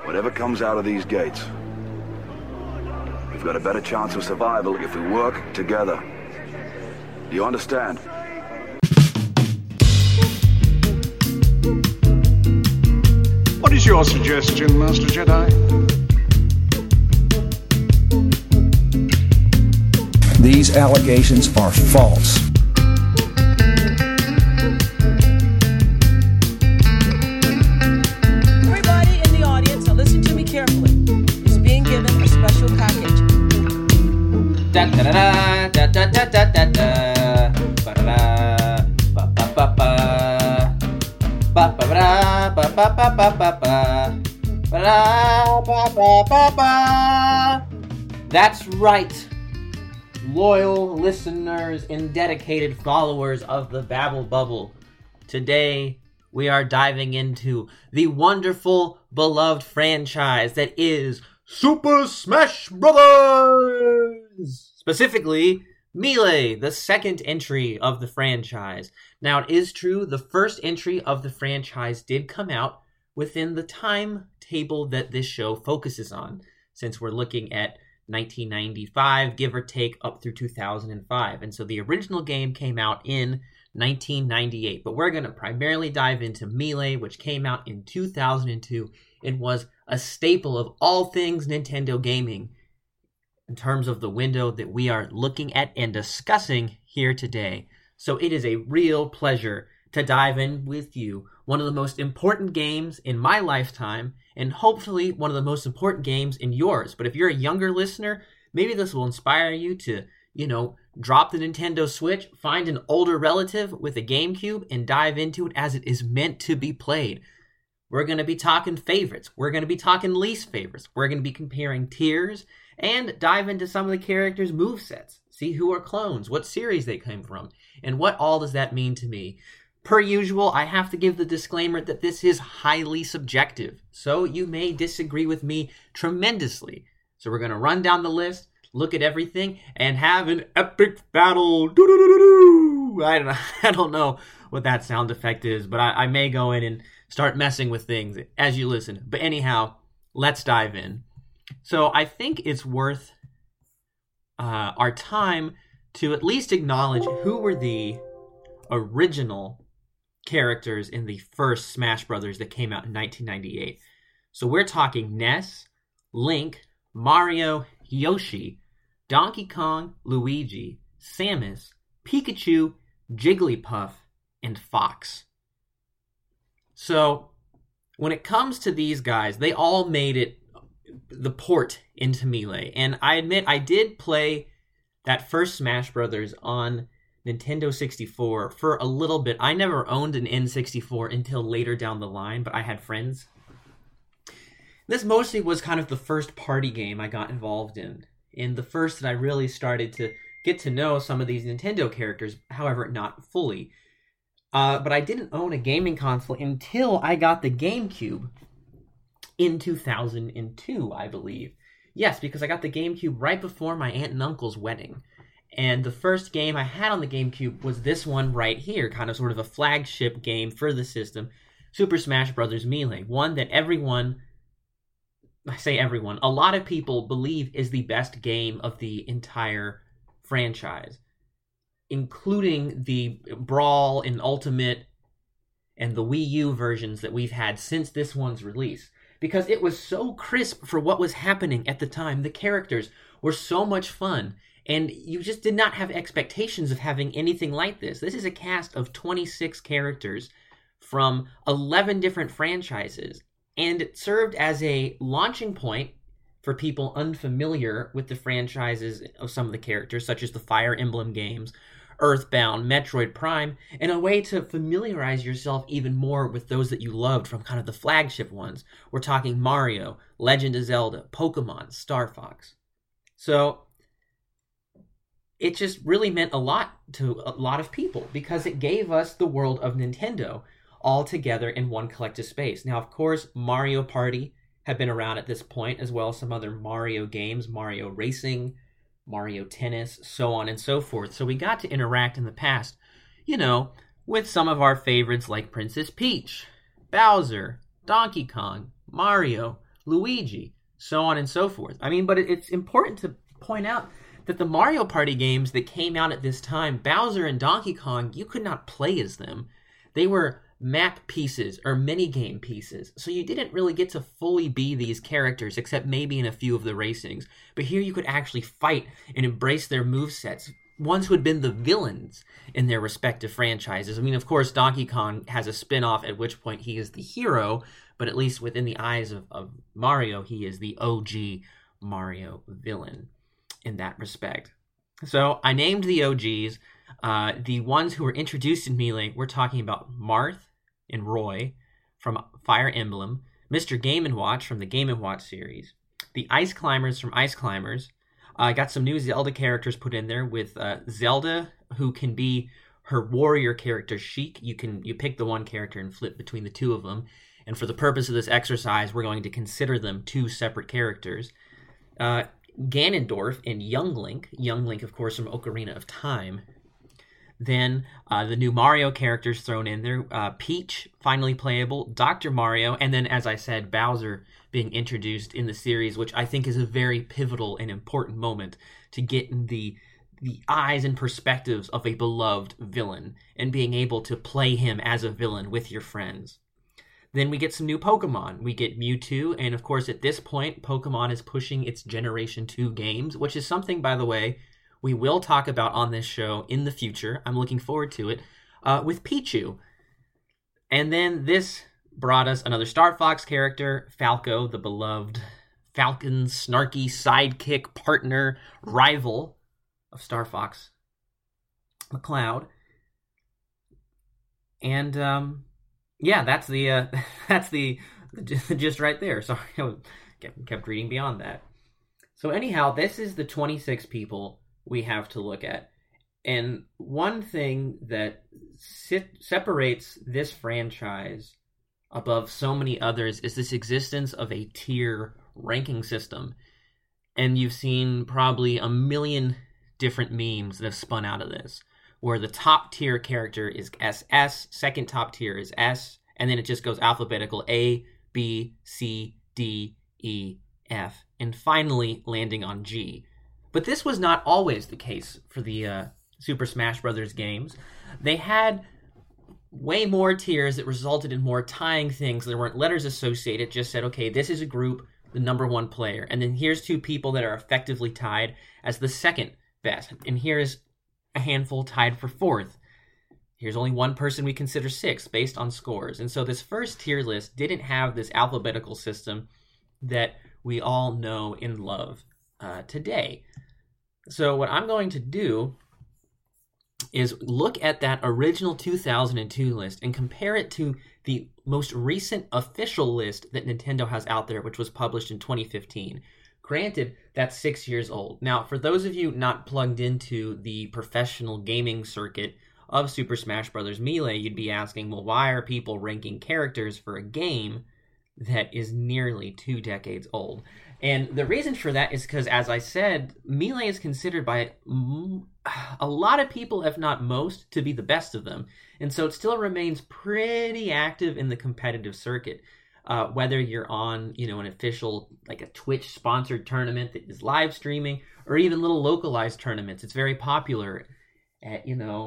Whatever comes out of these gates, we've got a better chance of survival if we work together. Do you understand? What is your suggestion, Master Jedi? These allegations are false. Everybody in the audience, now listen to me carefully. Is being given a special package. Da da da da da da da da da ba da ba ba ba ba ba ba ba ba ba ba ba ba ba ba. That's right, loyal listeners and dedicated followers of the Babble Bubble. Today, we are diving into the wonderful, beloved franchise that is Super Smash Brothers! Specifically, Melee, the second entry of the franchise. Now, it is true, the first entry of the franchise did come out within the timetable that this show focuses on, since we're looking at 1995, give or take, up through 2005. And so the original game came out in 1998. But we're going to primarily dive into Melee, which came out in 2002 and was a staple of all things Nintendo gaming in terms of the window that we are looking at and discussing here today. So it is a real pleasure to dive in with you. One of the most important games in my lifetime, and hopefully one of the most important games in yours. But if you're a younger listener, maybe this will inspire you to, drop the Nintendo Switch, find an older relative with a GameCube, and dive into it as it is meant to be played. We're going to be talking favorites. We're going to be talking least favorites. We're going to be comparing tiers and dive into some of the characters' movesets. See who are clones, what series they came from, and what all does that mean to me. Per usual, I have to give the disclaimer that this is highly subjective, so you may disagree with me tremendously. So we're going to run down the list, look at everything, and have an epic battle. Doo-doo-doo-doo-doo. I don't know what that sound effect is, but I may go in and start messing with things as you listen. But anyhow, let's dive in. So I think it's worth our time to at least acknowledge who were the original characters in the first Smash Brothers that came out in 1998. So we're talking Ness, Link, Mario, Yoshi, Donkey Kong, Luigi, Samus, Pikachu, Jigglypuff, and Fox. So when it comes to these guys, they all made it the port into Melee. And I admit I did play that first Smash Brothers on Nintendo 64 for a little bit. I never owned an N64 until later down the line, but I had friends. This mostly was kind of the first party game I got involved in, and the first that I really started to get to know some of these Nintendo characters, however, not fully. But I didn't own a gaming console until I got the GameCube in 2002, I believe. Yes, because I got the GameCube right before my aunt and uncle's wedding. And the first game I had on the GameCube was this one right here, kind of sort of a flagship game for the system, Super Smash Bros. Melee. One that a lot of people believe is the best game of the entire franchise, including the Brawl and Ultimate and the Wii U versions that we've had since this one's release. Because it was so crisp for what was happening at the time. The characters were so much fun. And you just did not have expectations of having anything like this. This is a cast of 26 characters from 11 different franchises. And it served as a launching point for people unfamiliar with the franchises of some of the characters, such as the Fire Emblem games, Earthbound, Metroid Prime, and a way to familiarize yourself even more with those that you loved from kind of the flagship ones. We're talking Mario, Legend of Zelda, Pokemon, Star Fox. So it just really meant a lot to a lot of people because it gave us the world of Nintendo all together in one collective space. Now, of course, Mario Party had been around at this point, as well as some other Mario games, Mario Racing, Mario Tennis, so on and so forth. So we got to interact in the past, with some of our favorites like Princess Peach, Bowser, Donkey Kong, Mario, Luigi, so on and so forth. I mean, but it's important to point out that the Mario Party games that came out at this time, Bowser and Donkey Kong, you could not play as them. They were map pieces or minigame pieces, so you didn't really get to fully be these characters, except maybe in a few of the racings. But here you could actually fight and embrace their movesets, ones who had been the villains in their respective franchises. I mean, of course, Donkey Kong has a spin-off at which point he is the hero, but at least within the eyes of Mario, he is the OG Mario villain in that respect. So I named the OGs. The ones who were introduced in Melee, we're talking about Marth and Roy from Fire Emblem, Mr. Game & Watch from the Game & Watch series, the Ice Climbers from Ice Climbers. I got some new Zelda characters put in there with Zelda, who can be her warrior character, Sheik. You pick the one character and flip between the two of them. And for the purpose of this exercise, we're going to consider them two separate characters. Ganondorf and Young Link. Young Link, of course, from Ocarina of Time. Then the new Mario characters thrown in there. Peach, finally playable. Dr. Mario. And then, as I said, Bowser being introduced in the series, which I think is a very pivotal and important moment to get in the eyes and perspectives of a beloved villain and being able to play him as a villain with your friends. Then we get some new Pokemon. We get Mewtwo, and of course at this point, Pokemon is pushing its Generation 2 games, which is something, by the way, we will talk about on this show in the future. I'm looking forward to it, with Pichu. And then this brought us another Star Fox character, Falco, the beloved Falcon's snarky sidekick, partner, rival of Star Fox McCloud. And, yeah, that's the gist right there. Sorry, I kept reading beyond that. So anyhow, this is the 26 people we have to look at. And one thing that separates this franchise above so many others is this existence of a tier ranking system. And you've seen probably a million different memes that have spun out of this, where the top tier character is SS, second top tier is S, and then it just goes alphabetical A, B, C, D, E, F, and finally landing on G. But this was not always the case for the Super Smash Bros. Games. They had way more tiers that resulted in more tying things. There weren't letters associated, it just said, okay, this is a group, the number one player, and then here's two people that are effectively tied as the second best, and here's a handful tied for fourth. Here's only one person we consider sixth based on scores. And so this first tier list didn't have this alphabetical system that we all know and love today. So what I'm going to do is look at that original 2002 list and compare it to the most recent official list that Nintendo has out there, which was published in 2015. Granted, that's 6 years old. Now, for those of you not plugged into the professional gaming circuit of Super Smash Bros. Melee, you'd be asking, well, why are people ranking characters for a game that is nearly 2 decades old? And the reason for that is because, as I said, Melee is considered by a lot of people, if not most, to be the best of them. And so it still remains pretty active in the competitive circuit. Whether you're on, an official, like a Twitch-sponsored tournament that is live streaming, or even little localized tournaments. It's very popular at,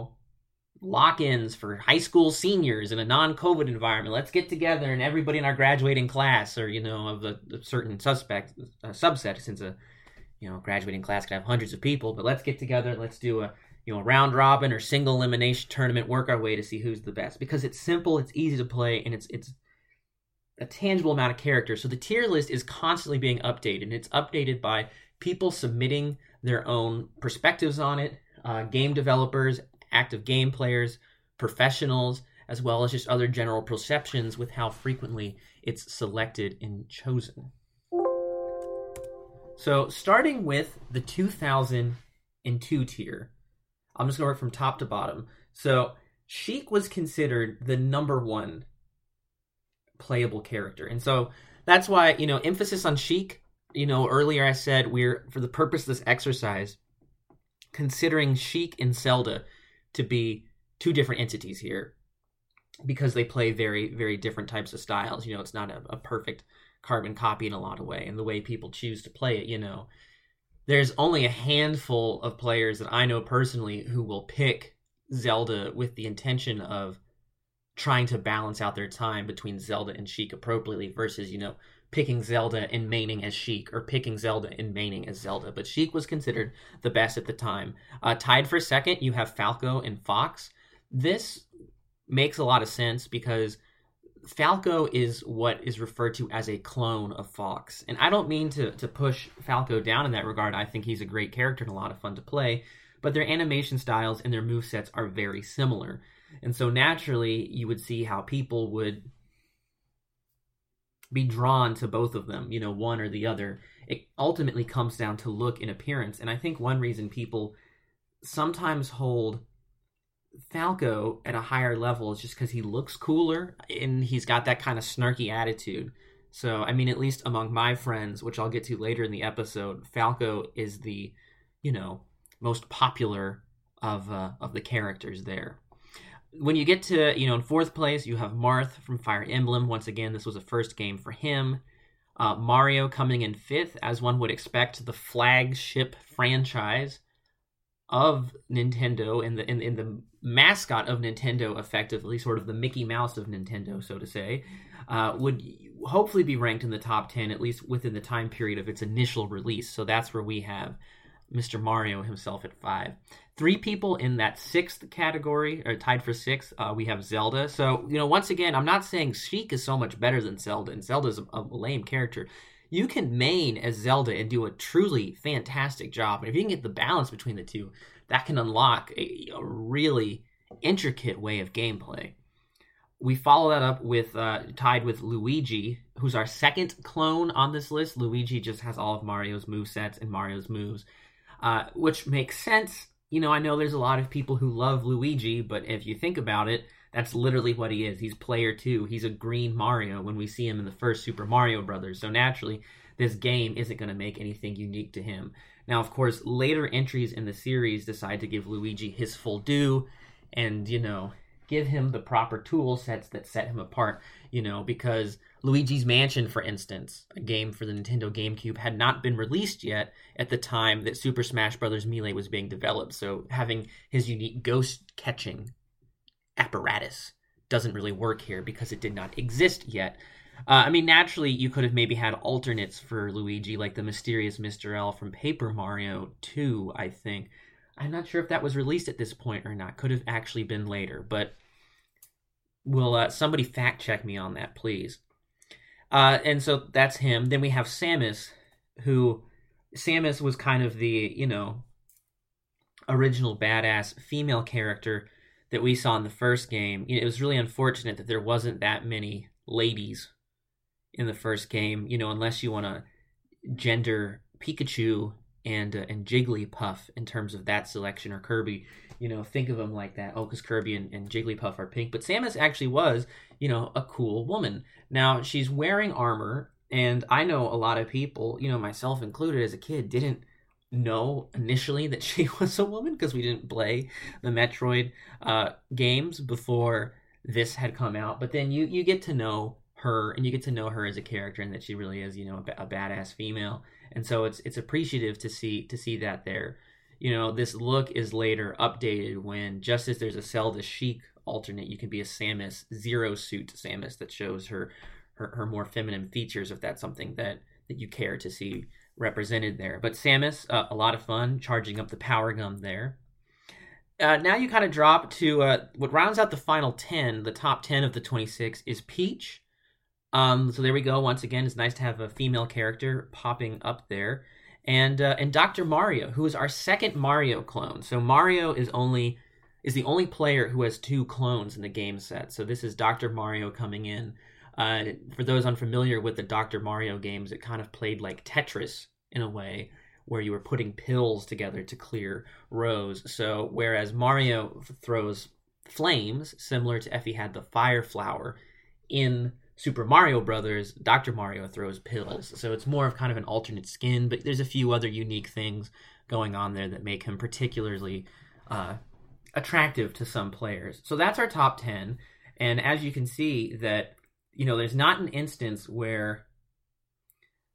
lock-ins for high school seniors in a non-COVID environment. Let's get together and everybody in our graduating class, or, of a certain subset, since a, graduating class could have hundreds of people, but let's get together, let's do a, round robin or single elimination tournament, work our way to see who's the best. Because it's simple, it's easy to play, and it's a tangible amount of character. So the tier list is constantly being updated, and it's updated by people submitting their own perspectives on it, game developers, active game players, professionals, as well as just other general perceptions with how frequently it's selected and chosen. So starting with the 2002 tier, I'm just going to work from top to bottom. So Sheik was considered the number one playable character. And so that's why, emphasis on Sheik, earlier I said we're, for the purpose of this exercise, considering Sheik and Zelda to be two different entities here, because they play very, very different types of styles. It's not a perfect carbon copy in a lot of way, and the way people choose to play it, There's only a handful of players that I know personally who will pick Zelda with the intention of trying to balance out their time between Zelda and Sheik appropriately versus, picking Zelda and maining as Sheik, or picking Zelda and maining as Zelda. But Sheik was considered the best at the time. Tied for second, you have Falco and Fox. This makes a lot of sense because Falco is what is referred to as a clone of Fox. And I don't mean to push Falco down in that regard. I think he's a great character and a lot of fun to play. But their animation styles and their movesets are very similar. And so naturally, you would see how people would be drawn to both of them, one or the other. It ultimately comes down to look and appearance. And I think one reason people sometimes hold Falco at a higher level is just because he looks cooler and he's got that kind of snarky attitude. So, at least among my friends, which I'll get to later in the episode, Falco is the, most popular of the characters there. When you get to, in fourth place, you have Marth from Fire Emblem. Once again, this was a first game for him. Mario coming in fifth, as one would expect, the flagship franchise of Nintendo and the mascot of Nintendo, effectively, sort of the Mickey Mouse of Nintendo, so to say, would hopefully be ranked in the top 10, at least within the time period of its initial release. So that's where we have Mr. Mario himself at 5. 3 people in that 6th category are tied for 6th. We have Zelda. So, once again, I'm not saying Sheik is so much better than Zelda, and Zelda's a lame character. You can main as Zelda and do a truly fantastic job. And if you can get the balance between the two, that can unlock a really intricate way of gameplay. We follow that up with tied with Luigi, who's our second clone on this list. Luigi just has all of Mario's movesets and Mario's moves, which makes sense. I know there's a lot of people who love Luigi, but if you think about it, that's literally what he is. He's player 2. He's a green Mario when we see him in the first Super Mario Brothers. So naturally, this game isn't going to make anything unique to him. Now, of course, later entries in the series decide to give Luigi his full due and, give him the proper tool sets that set him apart, because Luigi's Mansion, for instance, a game for the Nintendo GameCube, had not been released yet at the time that Super Smash Bros. Melee was being developed. So having his unique ghost-catching apparatus doesn't really work here because it did not exist yet. Naturally, you could have maybe had alternates for Luigi, like the mysterious Mr. L from Paper Mario 2, I think. I'm not sure if that was released at this point or not. Could have actually been later, but will somebody fact check me on that, please? And so that's him. Then we have Samus, Samus was kind of the, original badass female character that we saw in the first game. It was really unfortunate that there wasn't that many ladies in the first game, unless you want to gender Pikachu and Jigglypuff in terms of that selection, or Kirby, think of them like that. Oh, because Kirby and Jigglypuff are pink. But Samus actually was, a cool woman. Now, she's wearing armor, and I know a lot of people, myself included as a kid, didn't know initially that she was a woman because we didn't play the Metroid games before this had come out. But then you get to know her, and you get to know her as a character, and that she really is, a badass female. And so it's appreciative to see that there. This look is later updated when, just as there's a Zelda Sheik alternate, you can be a Samus Zero Suit Samus that shows her more feminine features, if that's something that you care to see represented there. But Samus, a lot of fun, charging up the power gun there. Now you kind of drop to what rounds out the final 10, the top 10 of the 26, is Peach. So there we go. Once again, it's nice to have a female character popping up there. And Dr. Mario, who is our second Mario clone. So Mario is the only player who has 2 clones in the game set. So this is Dr. Mario coming in. For those unfamiliar with the Dr. Mario games, it kind of played like Tetris in a way, where you were putting pills together to clear rows. So whereas Mario throws flames, similar to if he had the fire flower, in Super Mario Brothers, Dr. Mario throws pills. So it's more of kind of an alternate skin, but there's a few other unique things going on there that make him particularly attractive to some players. So that's our top 10. And as you can see that, there's not an instance where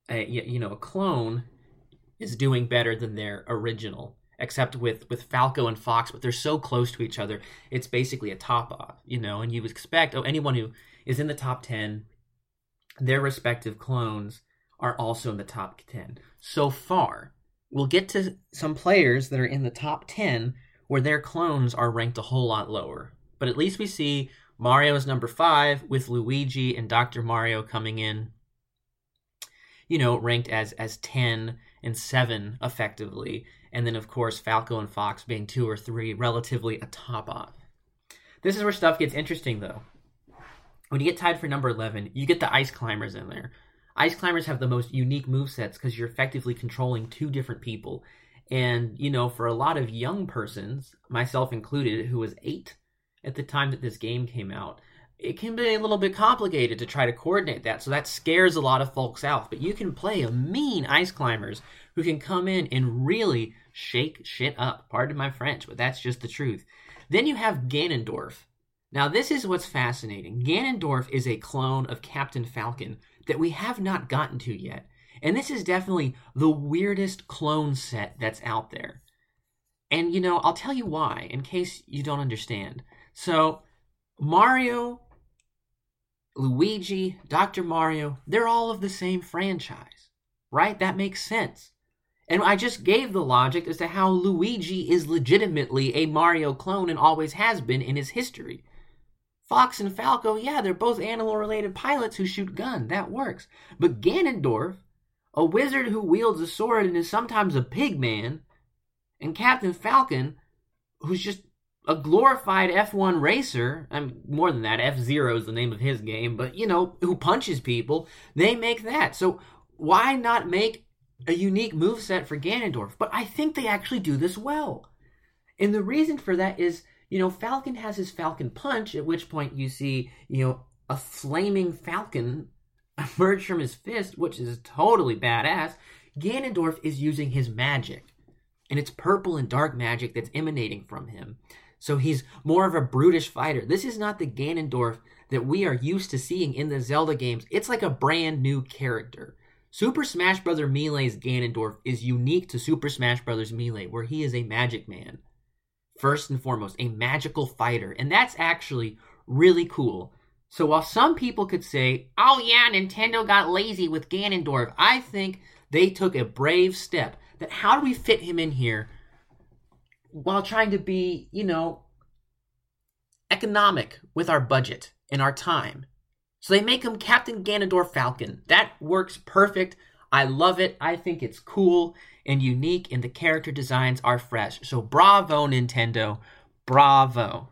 a clone is doing better than their original, except with Falco and Fox, but they're so close to each other, it's basically a top-off, and you would expect, anyone who is in the top 10, their respective clones are also in the top 10. So far, we'll get to some players that are in the top 10 where their clones are ranked a whole lot lower. But at least we see Mario is number 5, with Luigi and Dr. Mario coming in, ranked as 10 and 7 effectively. And then, of course, Falco and Fox being 2 or 3, relatively a top-off. This is where stuff gets interesting, though. When you get tied for number 11, you get the Ice Climbers in there. Ice Climbers have the most unique movesets because you're effectively controlling 2 different people. And, for a lot of young persons, myself included, who was 8 at the time that this game came out, it can be a little bit complicated to try to coordinate that. So that scares a lot of folks out. But you can play a mean Ice Climbers who can come in and really shake shit up. Pardon my French, but that's just the truth. Then you have Ganondorf. Now, this is what's fascinating. Ganondorf is a clone of Captain Falcon that we have not gotten to yet. And this is definitely the weirdest clone set that's out there. And, I'll tell you why, in case you don't understand. So, Mario, Luigi, Dr. Mario, they're all of the same franchise, right? That makes sense. And I just gave the logic as to how Luigi is legitimately a Mario clone and always has been in his history. Fox and Falco, yeah, they're both animal-related pilots who shoot guns. That works. But Ganondorf, a wizard who wields a sword and is sometimes a pig man, and Captain Falcon, who's just a glorified F1 racer, more than that, F-Zero is the name of his game, but, who punches people, they make that. So why not make a unique moveset for Ganondorf? But I think they actually do this well. And the reason for that is, Falcon has his Falcon Punch, at which point you see, a flaming falcon emerge from his fist, which is totally badass. Ganondorf is using his magic, and it's purple and dark magic that's emanating from him. So he's more of a brutish fighter. This is not the Ganondorf that we are used to seeing in the Zelda games. It's like a brand new character. Super Smash Bros. Melee's Ganondorf is unique to Super Smash Bros. Melee, where he is a magic man. First and foremost, a magical fighter. And that's actually really cool. So while some people could say, oh yeah, Nintendo got lazy with Ganondorf, I think they took a brave step. That how do we fit him in here while trying to be, economic with our budget and our time? So they make him Captain Ganondorf Falcon. That works perfect. I love it. I think it's cool and unique, and the character designs are fresh. So bravo, Nintendo. Bravo.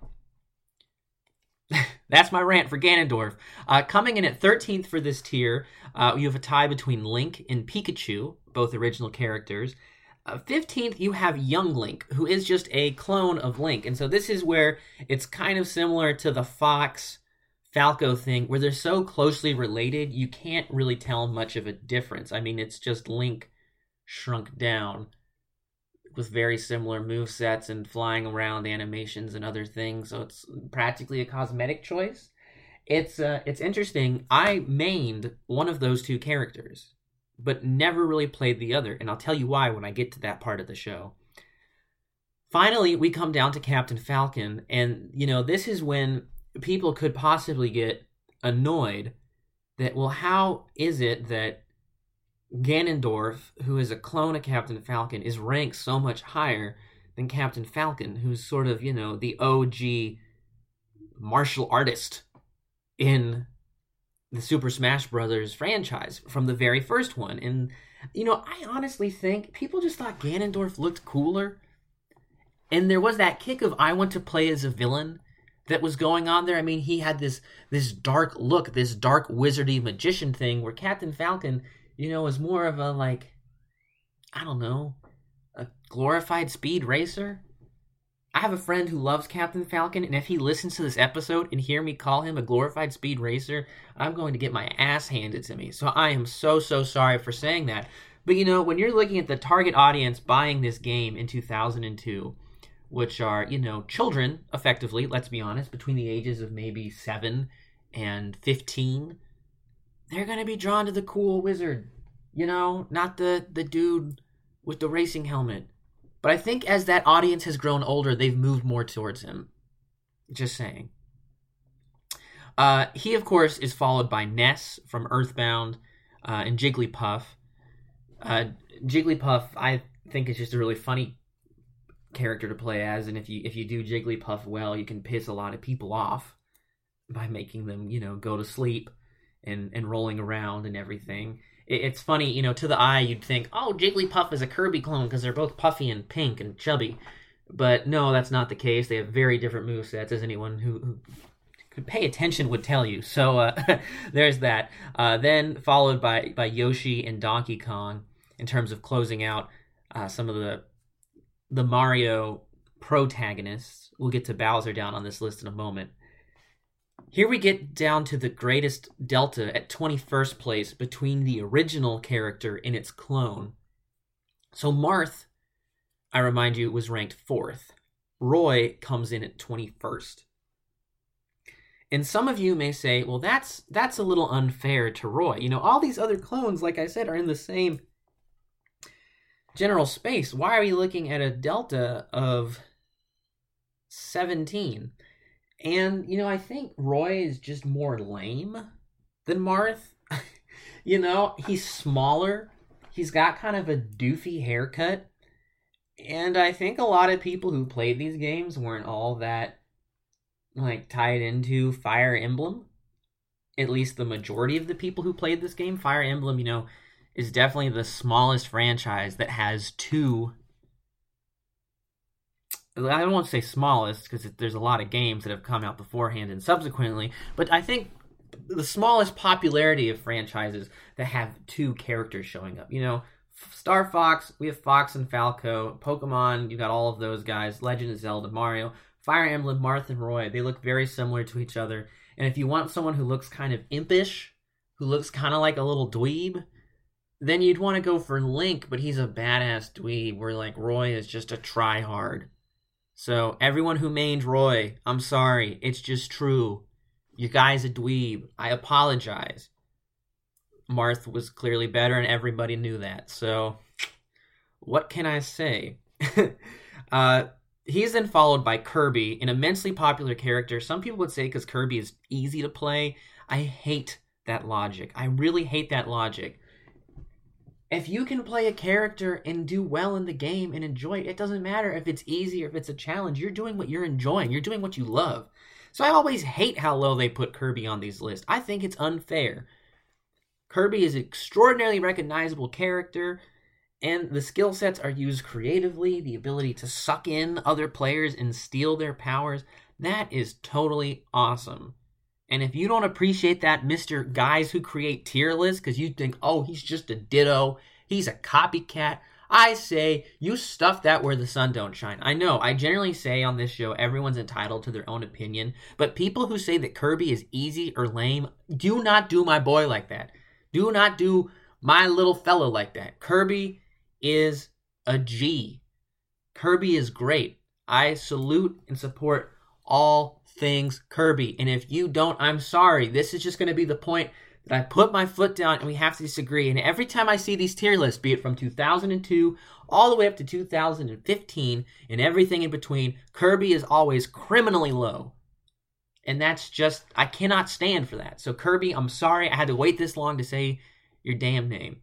That's my rant for Ganondorf. Coming in at 13th for this tier, you have a tie between Link and Pikachu, both original characters. 15th, you have Young Link, who is just a clone of Link. And so this is where it's kind of similar to the Fox Falco thing, where they're so closely related, you can't really tell much of a difference. I mean, it's just Link shrunk down with very similar movesets and flying around animations and other things. So it's practically a cosmetic choice. It's interesting. I mained one of those 2 characters, but never really played the other, and I'll tell you why when I get to that part of the show. Finally, we come down to Captain Falcon, and, this is when people could possibly get annoyed that, well, how is it that Ganondorf, who is a clone of Captain Falcon, is ranked so much higher than Captain Falcon, who's sort of, the OG martial artist in the Super Smash Bros. Franchise from the very first one. And, I honestly think people just thought Ganondorf looked cooler. And there was that kick of, I want to play as a villain that was going on there. I mean, he had this dark look, this dark wizardy magician thing, where Captain Falcon, is more of a, a glorified speed racer. I have a friend who loves Captain Falcon, and if he listens to this episode and hear me call him a glorified speed racer, I'm going to get my ass handed to me. So I am so sorry for saying that. But, when you're looking at the target audience buying this game in 2002, which are, children, effectively, let's be honest, between the ages of maybe 7 and 15, they're going to be drawn to the cool wizard, not the dude with the racing helmet. But I think as that audience has grown older, they've moved more towards him. Just saying. He, of course, is followed by Ness from Earthbound and Jigglypuff. Jigglypuff, I think, is just a really funny character to play as, and if you do Jigglypuff well, you can piss a lot of people off by making them, go to sleep and rolling around and everything. It's funny, to the eye, you'd think, oh, Jigglypuff is a Kirby clone because they're both puffy and pink and chubby. But no, that's not the case. They have very different movesets, as anyone who could pay attention would tell you. So there's that. Then followed by Yoshi and Donkey Kong in terms of closing out some of the Mario protagonists. We'll get to Bowser down on this list in a moment. Here we get down to the greatest delta at 21st place between the original character and its clone. So Marth, I remind you, was ranked 4th. Roy comes in at 21st. And some of you may say, well, that's a little unfair to Roy. All these other clones, like I said, are in the same general space. Why are we looking at a delta of 17? And, I think Roy is just more lame than Marth. He's smaller. He's got kind of a doofy haircut. And I think a lot of people who played these games weren't all that, tied into Fire Emblem. At least the majority of the people who played this game. Fire Emblem, is definitely the smallest franchise that has two... I don't want to say smallest, because there's a lot of games that have come out beforehand and subsequently, but I think the smallest popularity of franchises that have two characters showing up. Star Fox, we have Fox and Falco. Pokemon, you got all of those guys. Legend of Zelda, Mario. Fire Emblem, Marth and Roy, they look very similar to each other. And if you want someone who looks kind of impish, who looks kind of like a little dweeb, then you'd want to go for Link, but he's a badass dweeb, where Roy is just a try-hard. So, everyone who mained Roy, I'm sorry. It's just true. You guy's a dweeb. I apologize. Marth was clearly better, and everybody knew that. So, what can I say? He's then followed by Kirby, an immensely popular character. Some people would say because Kirby is easy to play. I hate that logic. I really hate that logic. If you can play a character and do well in the game and enjoy it, it doesn't matter if it's easy or if it's a challenge. You're doing what you're enjoying. You're doing what you love. So I always hate how low they put Kirby on these lists. I think it's unfair. Kirby is an extraordinarily recognizable character, and the skill sets are used creatively. The ability to suck in other players and steal their powers, that is totally awesome. And if you don't appreciate that, Mr. Guys who create tier lists, because you think, oh, he's just a ditto, he's a copycat, I say you stuff that where the sun don't shine. I know, I generally say on this show, everyone's entitled to their own opinion, but people who say that Kirby is easy or lame, do not do my boy like that. Do not do my little fellow like that. Kirby is a G. Kirby is great. I salute and support all things Kirby. And if you don't, I'm sorry. This is just going to be the point that I put my foot down and we have to disagree. And every time I see these tier lists, be it from 2002 all the way up to 2015 and everything in between, Kirby is always criminally low. And that's just, I cannot stand for that. So Kirby, I'm sorry I had to wait this long to say your damn name.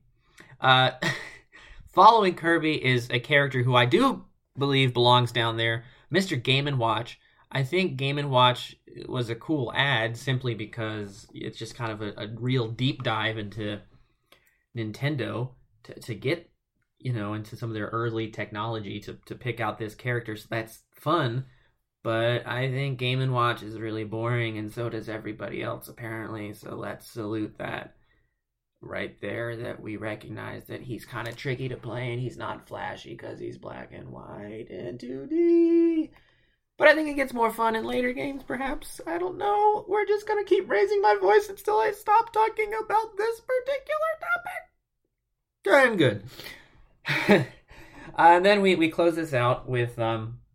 Following Kirby is a character who I do believe belongs down there, Mr. Game & Watch. I think Game & Watch was a cool ad simply because it's just kind of a real deep dive into Nintendo to get, into some of their early technology to pick out this character. So that's fun, but I think Game & Watch is really boring, and so does everybody else apparently. So let's salute that right there, that we recognize that he's kind of tricky to play and he's not flashy because he's black and white and 2D. But I think it gets more fun in later games, perhaps. I don't know. We're just going to keep raising my voice until I stop talking about this particular topic. I'm good. And then we close this out with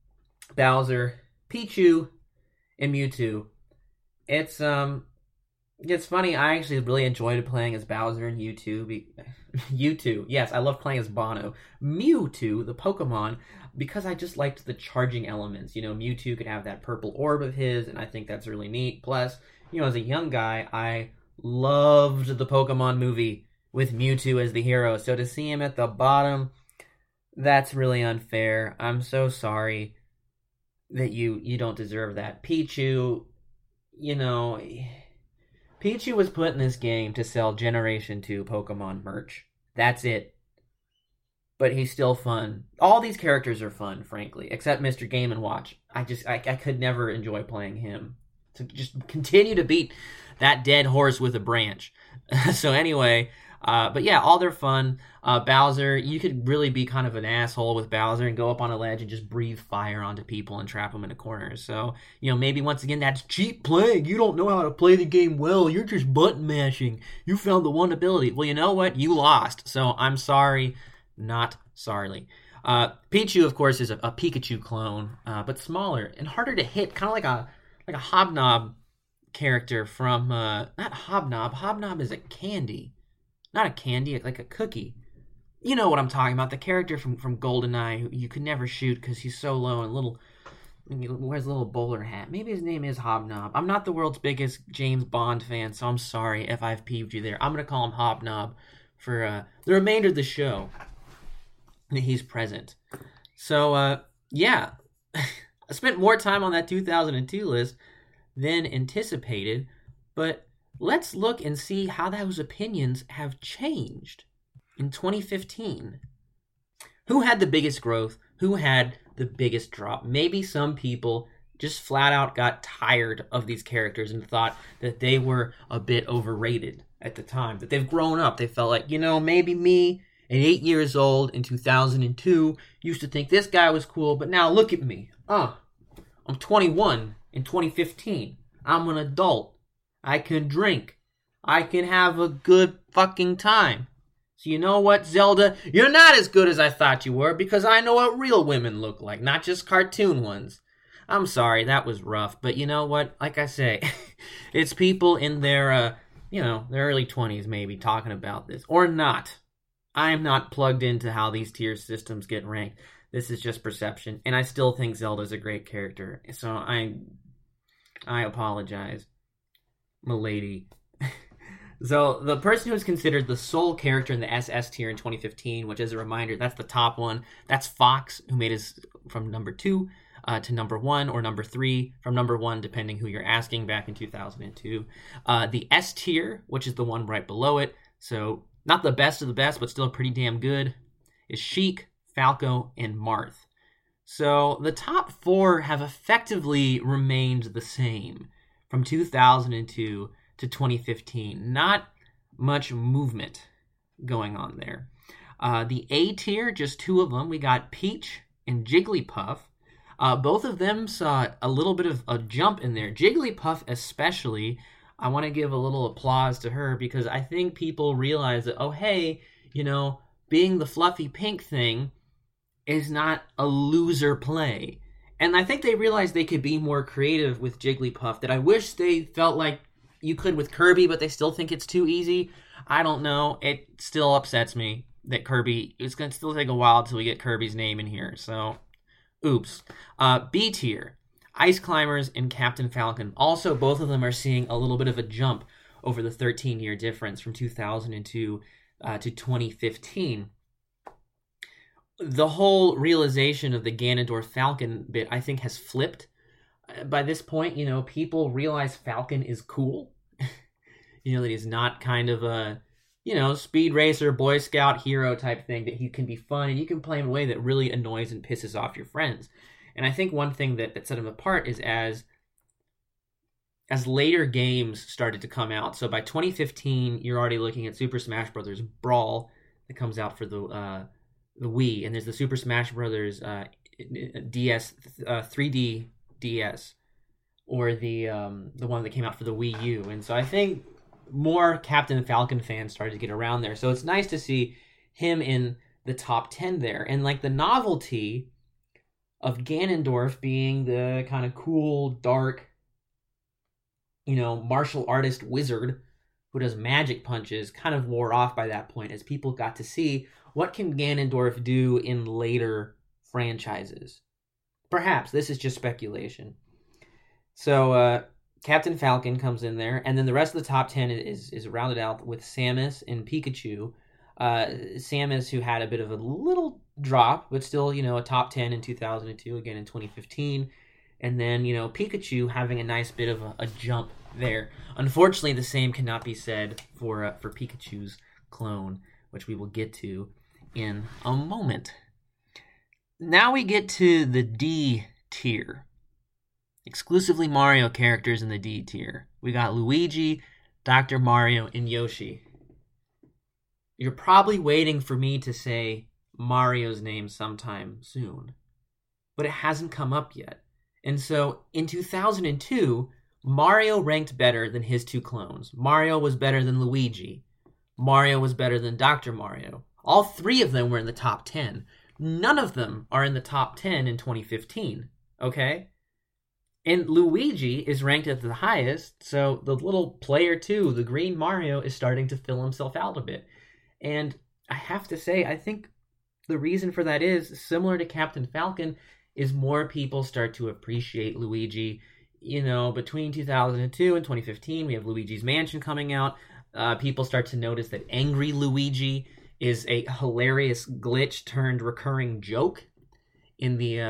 Bowser, Pichu, and Mewtwo. It's It's funny, I actually really enjoyed playing as Bowser in U2. U2, yes, I love playing as Bono. Mewtwo, the Pokemon, because I just liked the charging elements. Mewtwo could have that purple orb of his, and I think that's really neat. Plus, as a young guy, I loved the Pokemon movie with Mewtwo as the hero. So to see him at the bottom, that's really unfair. I'm so sorry that you don't deserve that. Pichu, Pichu was put in this game to sell Generation 2 Pokemon merch. That's it. But he's still fun. All these characters are fun, frankly, except Mr. Game & Watch. I could never enjoy playing him. So just continue to beat that dead horse with a branch. So anyway, but yeah, all they're fun. Bowser, you could really be kind of an asshole with Bowser and go up on a ledge and just breathe fire onto people and trap them in a corner. So, maybe once again, that's cheap playing. You don't know how to play the game well. You're just button mashing. You found the one ability. Well, you know what? You lost. So I'm sorry, not sorry. Pichu, of course, is a Pikachu clone, but smaller and harder to hit, kind of like a Hobnob character from, not Hobnob. Hobnob is a candy. Not a candy, like a cookie. You know what I'm talking about. The character from GoldenEye who you could never shoot because he's so low and he wears a little bowler hat. Maybe his name is Hobnob. I'm not the world's biggest James Bond fan, so I'm sorry if I've peeved you there. I'm going to call him Hobnob for the remainder of the show that he's present. So, yeah. I spent more time on that 2002 list than anticipated, but let's look and see how those opinions have changed in 2015. Who had the biggest growth? Who had the biggest drop? Maybe some people just flat out got tired of these characters and thought that they were a bit overrated at the time, that they've grown up. They felt like, maybe me at 8 years old in 2002 used to think this guy was cool, but now look at me. I'm 21 in 2015. I'm an adult. I can drink. I can have a good fucking time. So you know what, Zelda? You're not as good as I thought you were because I know what real women look like, not just cartoon ones. I'm sorry, that was rough. But you know what? Like I say, it's people in their, their early 20s maybe talking about this. Or not. I'm not plugged into how these tier systems get ranked. This is just perception. And I still think Zelda's a great character. So I apologize, milady. So the person who was considered the sole character in the SS tier in 2015, which as a reminder, that's the top one. That's Fox, who made his from number 2 to number 1, or number 3 from number 1, depending who you're asking, back in 2002. The S tier, which is the one right below it, so not the best of the best, but still pretty damn good, is Sheik, Falco, and Marth. So the top 4 have effectively remained the same from 2002 to 2015. Not much movement going on there. The A tier, just 2 of them. We got Peach and Jigglypuff. Both of them saw a little bit of a jump in there. Jigglypuff especially, I want to give a little applause to her because I think people realize that, oh hey, being the fluffy pink thing is not a loser play. And I think they realized they could be more creative with Jigglypuff, that I wish they felt like you could with Kirby, but they still think it's too easy. I don't know. It still upsets me that Kirby, it's going to still take a while until we get Kirby's name in here. So, oops. B tier, Ice Climbers and Captain Falcon. Also, both of them are seeing a little bit of a jump over the 13-year difference from 2002 to 2015. The whole realization of the Ganondorf Falcon bit, I think, has flipped. By this point, people realize Falcon is cool. That he's not kind of a, speed racer, Boy Scout hero type thing, that he can be fun and you can play him in a way that really annoys and pisses off your friends. And I think one thing that set him apart is as later games started to come out. So by 2015, you're already looking at Super Smash Bros. Brawl that comes out for the Wii, and there's the Super Smash Bros. DS 3D DS, or the one that came out for the Wii U. And so I think more Captain Falcon fans started to get around there. So it's nice to see him in the top 10 there. And like the novelty of Ganondorf being the kind of cool, dark martial artist wizard who does magic punches kind of wore off by that point as people got to see what can Ganondorf do in later franchises. Perhaps. This is just speculation. So Captain Falcon comes in there, and then the rest of the top 10 is rounded out with Samus and Pikachu. Samus, who had a bit of a little drop, but still, a top 10 in 2002, again in 2015. And then, Pikachu having a nice bit of a jump there. Unfortunately, the same cannot be said for Pikachu's clone, which we will get to in a moment. Now we get to the D tier. Exclusively Mario characters in the D tier. We got Luigi, Dr. Mario, and Yoshi. You're probably waiting for me to say Mario's name sometime soon, but it hasn't come up yet. And so in 2002, Mario ranked better than his two clones. Mario was better than Luigi. Mario was better than Dr. Mario. All three of them were in the top 10. None of them are in the top 10 in 2015, okay? And Luigi is ranked at the highest, so the little player 2, the green Mario, is starting to fill himself out a bit. And I have to say, I think the reason for that is, similar to Captain Falcon, is more people start to appreciate Luigi. Between 2002 and 2015, we have Luigi's Mansion coming out. People start to notice that Angry Luigi is a hilarious glitch turned recurring joke in the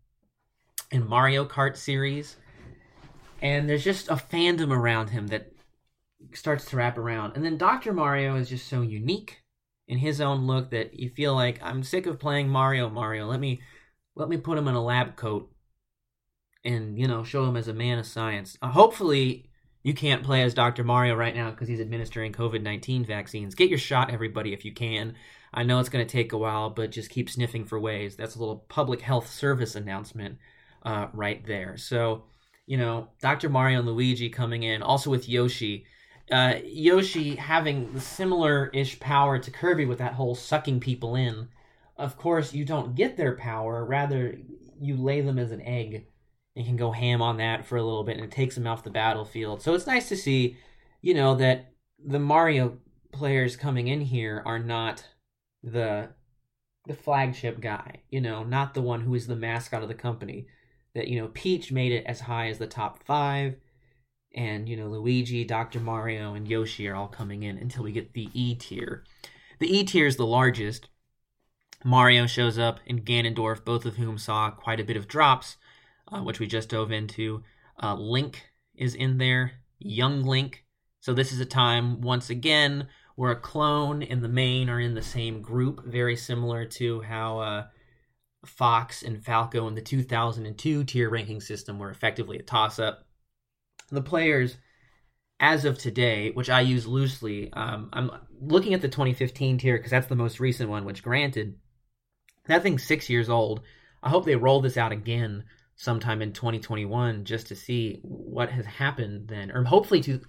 in Mario Kart series. And there's just a fandom around him that starts to wrap around. And then Dr. Mario is just so unique in his own look that you feel like, I'm sick of playing Mario. Let me put him in a lab coat and, show him as a man of science. Hopefully you can't play as Dr. Mario right now because he's administering COVID-19 vaccines. Get your shot, everybody, if you can. I know it's going to take a while, but just keep sniffing for ways. That's a little public health service announcement right there. So, Dr. Mario and Luigi coming in, also with Yoshi. Yoshi having the similar-ish power to Kirby with that whole sucking people in. Of course, you don't get their power. Rather, you lay them as an egg. You can go ham on that for a little bit, and it takes them off the battlefield. So it's nice to see, that the Mario players coming in here are not the flagship guy, not the one who is the mascot of the company. That, Peach made it as high as the top 5, and, Luigi, Dr. Mario, and Yoshi are all coming in until we get the E tier. The E tier is the largest. Mario shows up, and Ganondorf, both of whom saw quite a bit of drops, which we just dove into. Link is in there, young Link. So this is a time, once again, where a clone and the main are in the same group, very similar to how Fox and Falco in the 2002 tier ranking system were effectively a toss-up. The players, as of today, which I use loosely, I'm looking at the 2015 tier because that's the most recent one, which granted, that thing's 6 years old. I hope they roll this out again sometime in 2021 just to see what has happened then, or hopefully to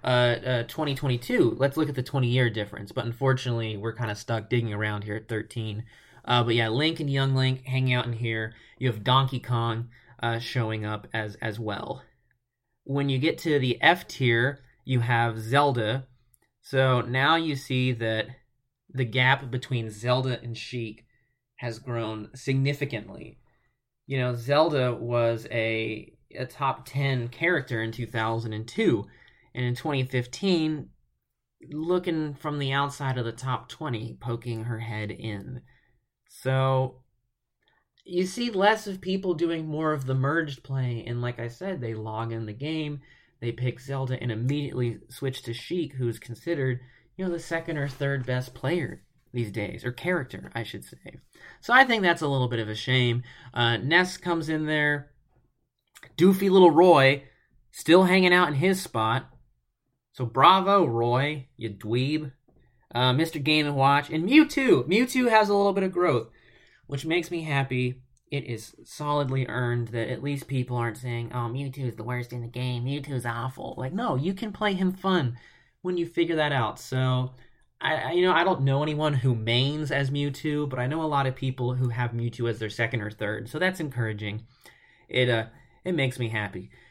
2022. Let's look at the 20-year difference, but unfortunately we're kind of stuck digging around here at 13. But yeah, Link and young Link hang out in here. You have Donkey Kong showing up as well. When you get to the F tier, you have Zelda. So now you see that the gap between Zelda and Sheik has grown significantly. Zelda was a top 10 character in 2002, and in 2015, looking from the outside of the top 20, poking her head in. So you see less of people doing more of the merged play, and like I said, they log in the game, they pick Zelda, and immediately switch to Sheik, who's considered, the second or third best player these days, or character, I should say. So I think that's a little bit of a shame. Ness comes in there. Doofy little Roy, still hanging out in his spot. So bravo, Roy, you dweeb. Mr. Game & Watch, and Mewtwo. Mewtwo has a little bit of growth, which makes me happy. It is solidly earned that at least people aren't saying, oh, Mewtwo is the worst in the game, Mewtwo's awful. Like, no, you can play him fun when you figure that out. So, I don't know anyone who mains as Mewtwo, but I know a lot of people who have Mewtwo as their second or third, so that's encouraging. It makes me happy.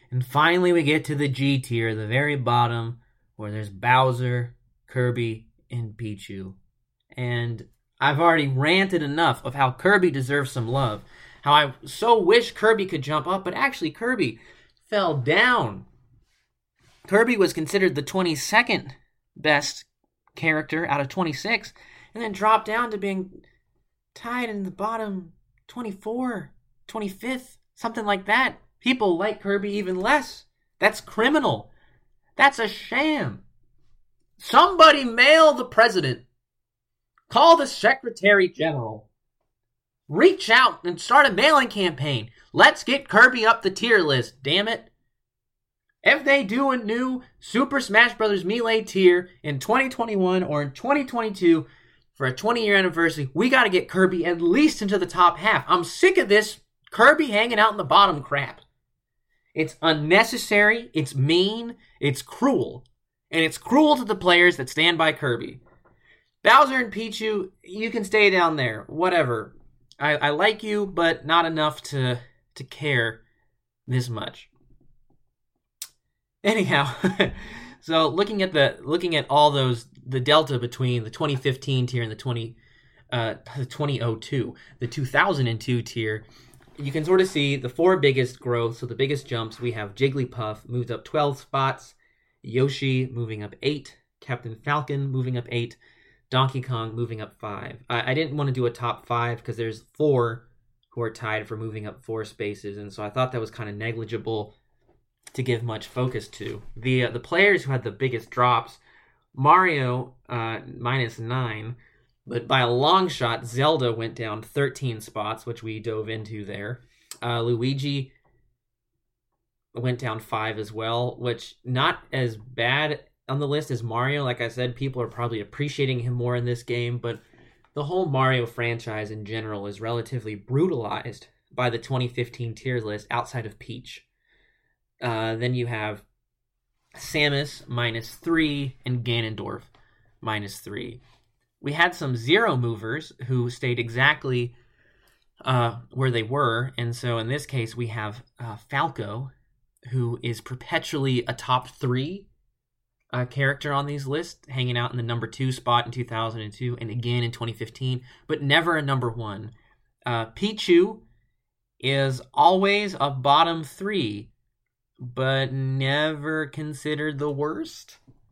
And finally we get to the G tier, the very bottom, where there's Bowser, Kirby, and Pichu. And I've already ranted enough of how Kirby deserves some love. How I so wish Kirby could jump up, but actually Kirby fell down. Kirby was considered the 22nd best character out of 26, and then dropped down to being tied in the bottom 24, 25th, something like that. People like Kirby even less. That's criminal. That's a sham. Somebody mail the president. Call the Secretary General. Reach out and start a mailing campaign. Let's get Kirby up the tier list, damn it. If they do a new Super Smash Bros. Melee tier in 2021 or in 2022 for a 20-year anniversary, we got to get Kirby at least into the top half. I'm sick of this Kirby hanging out in the bottom crap. It's unnecessary, it's mean, it's cruel. And it's cruel to the players that stand by Kirby. Bowser and Pichu, you can stay down there. Whatever. I like you, but not enough to care this much. Anyhow, so looking at all those, the delta between the 2015 tier and the 2002, the 2002 tier, you can sort of see the four biggest growths, so the biggest jumps. We have Jigglypuff moved up 12 spots, Yoshi moving up 8, Captain Falcon moving up 8, Donkey Kong moving up 5. I didn't want to do a top 5 because there's 4 who are tied for moving up 4 spaces, and so I thought that was kind of negligible to give much focus to. The players who had the biggest drops, Mario -9, but by a long shot, Zelda went down 13 spots, which we dove into there. Luigi went down 5 as well, which not as bad on the list as Mario. Like I said, people are probably appreciating him more in this game, but the whole Mario franchise in general is relatively brutalized by the 2015 tier list outside of Peach. Then you have Samus -3 and Ganondorf -3. We had some zero movers who stayed exactly where they were, and so in this case we have Falco, who is perpetually a top 3 character on these lists, hanging out in the number 2 spot in 2002 and again in 2015, but never a number 1. Pichu is always a bottom 3, but never considered the worst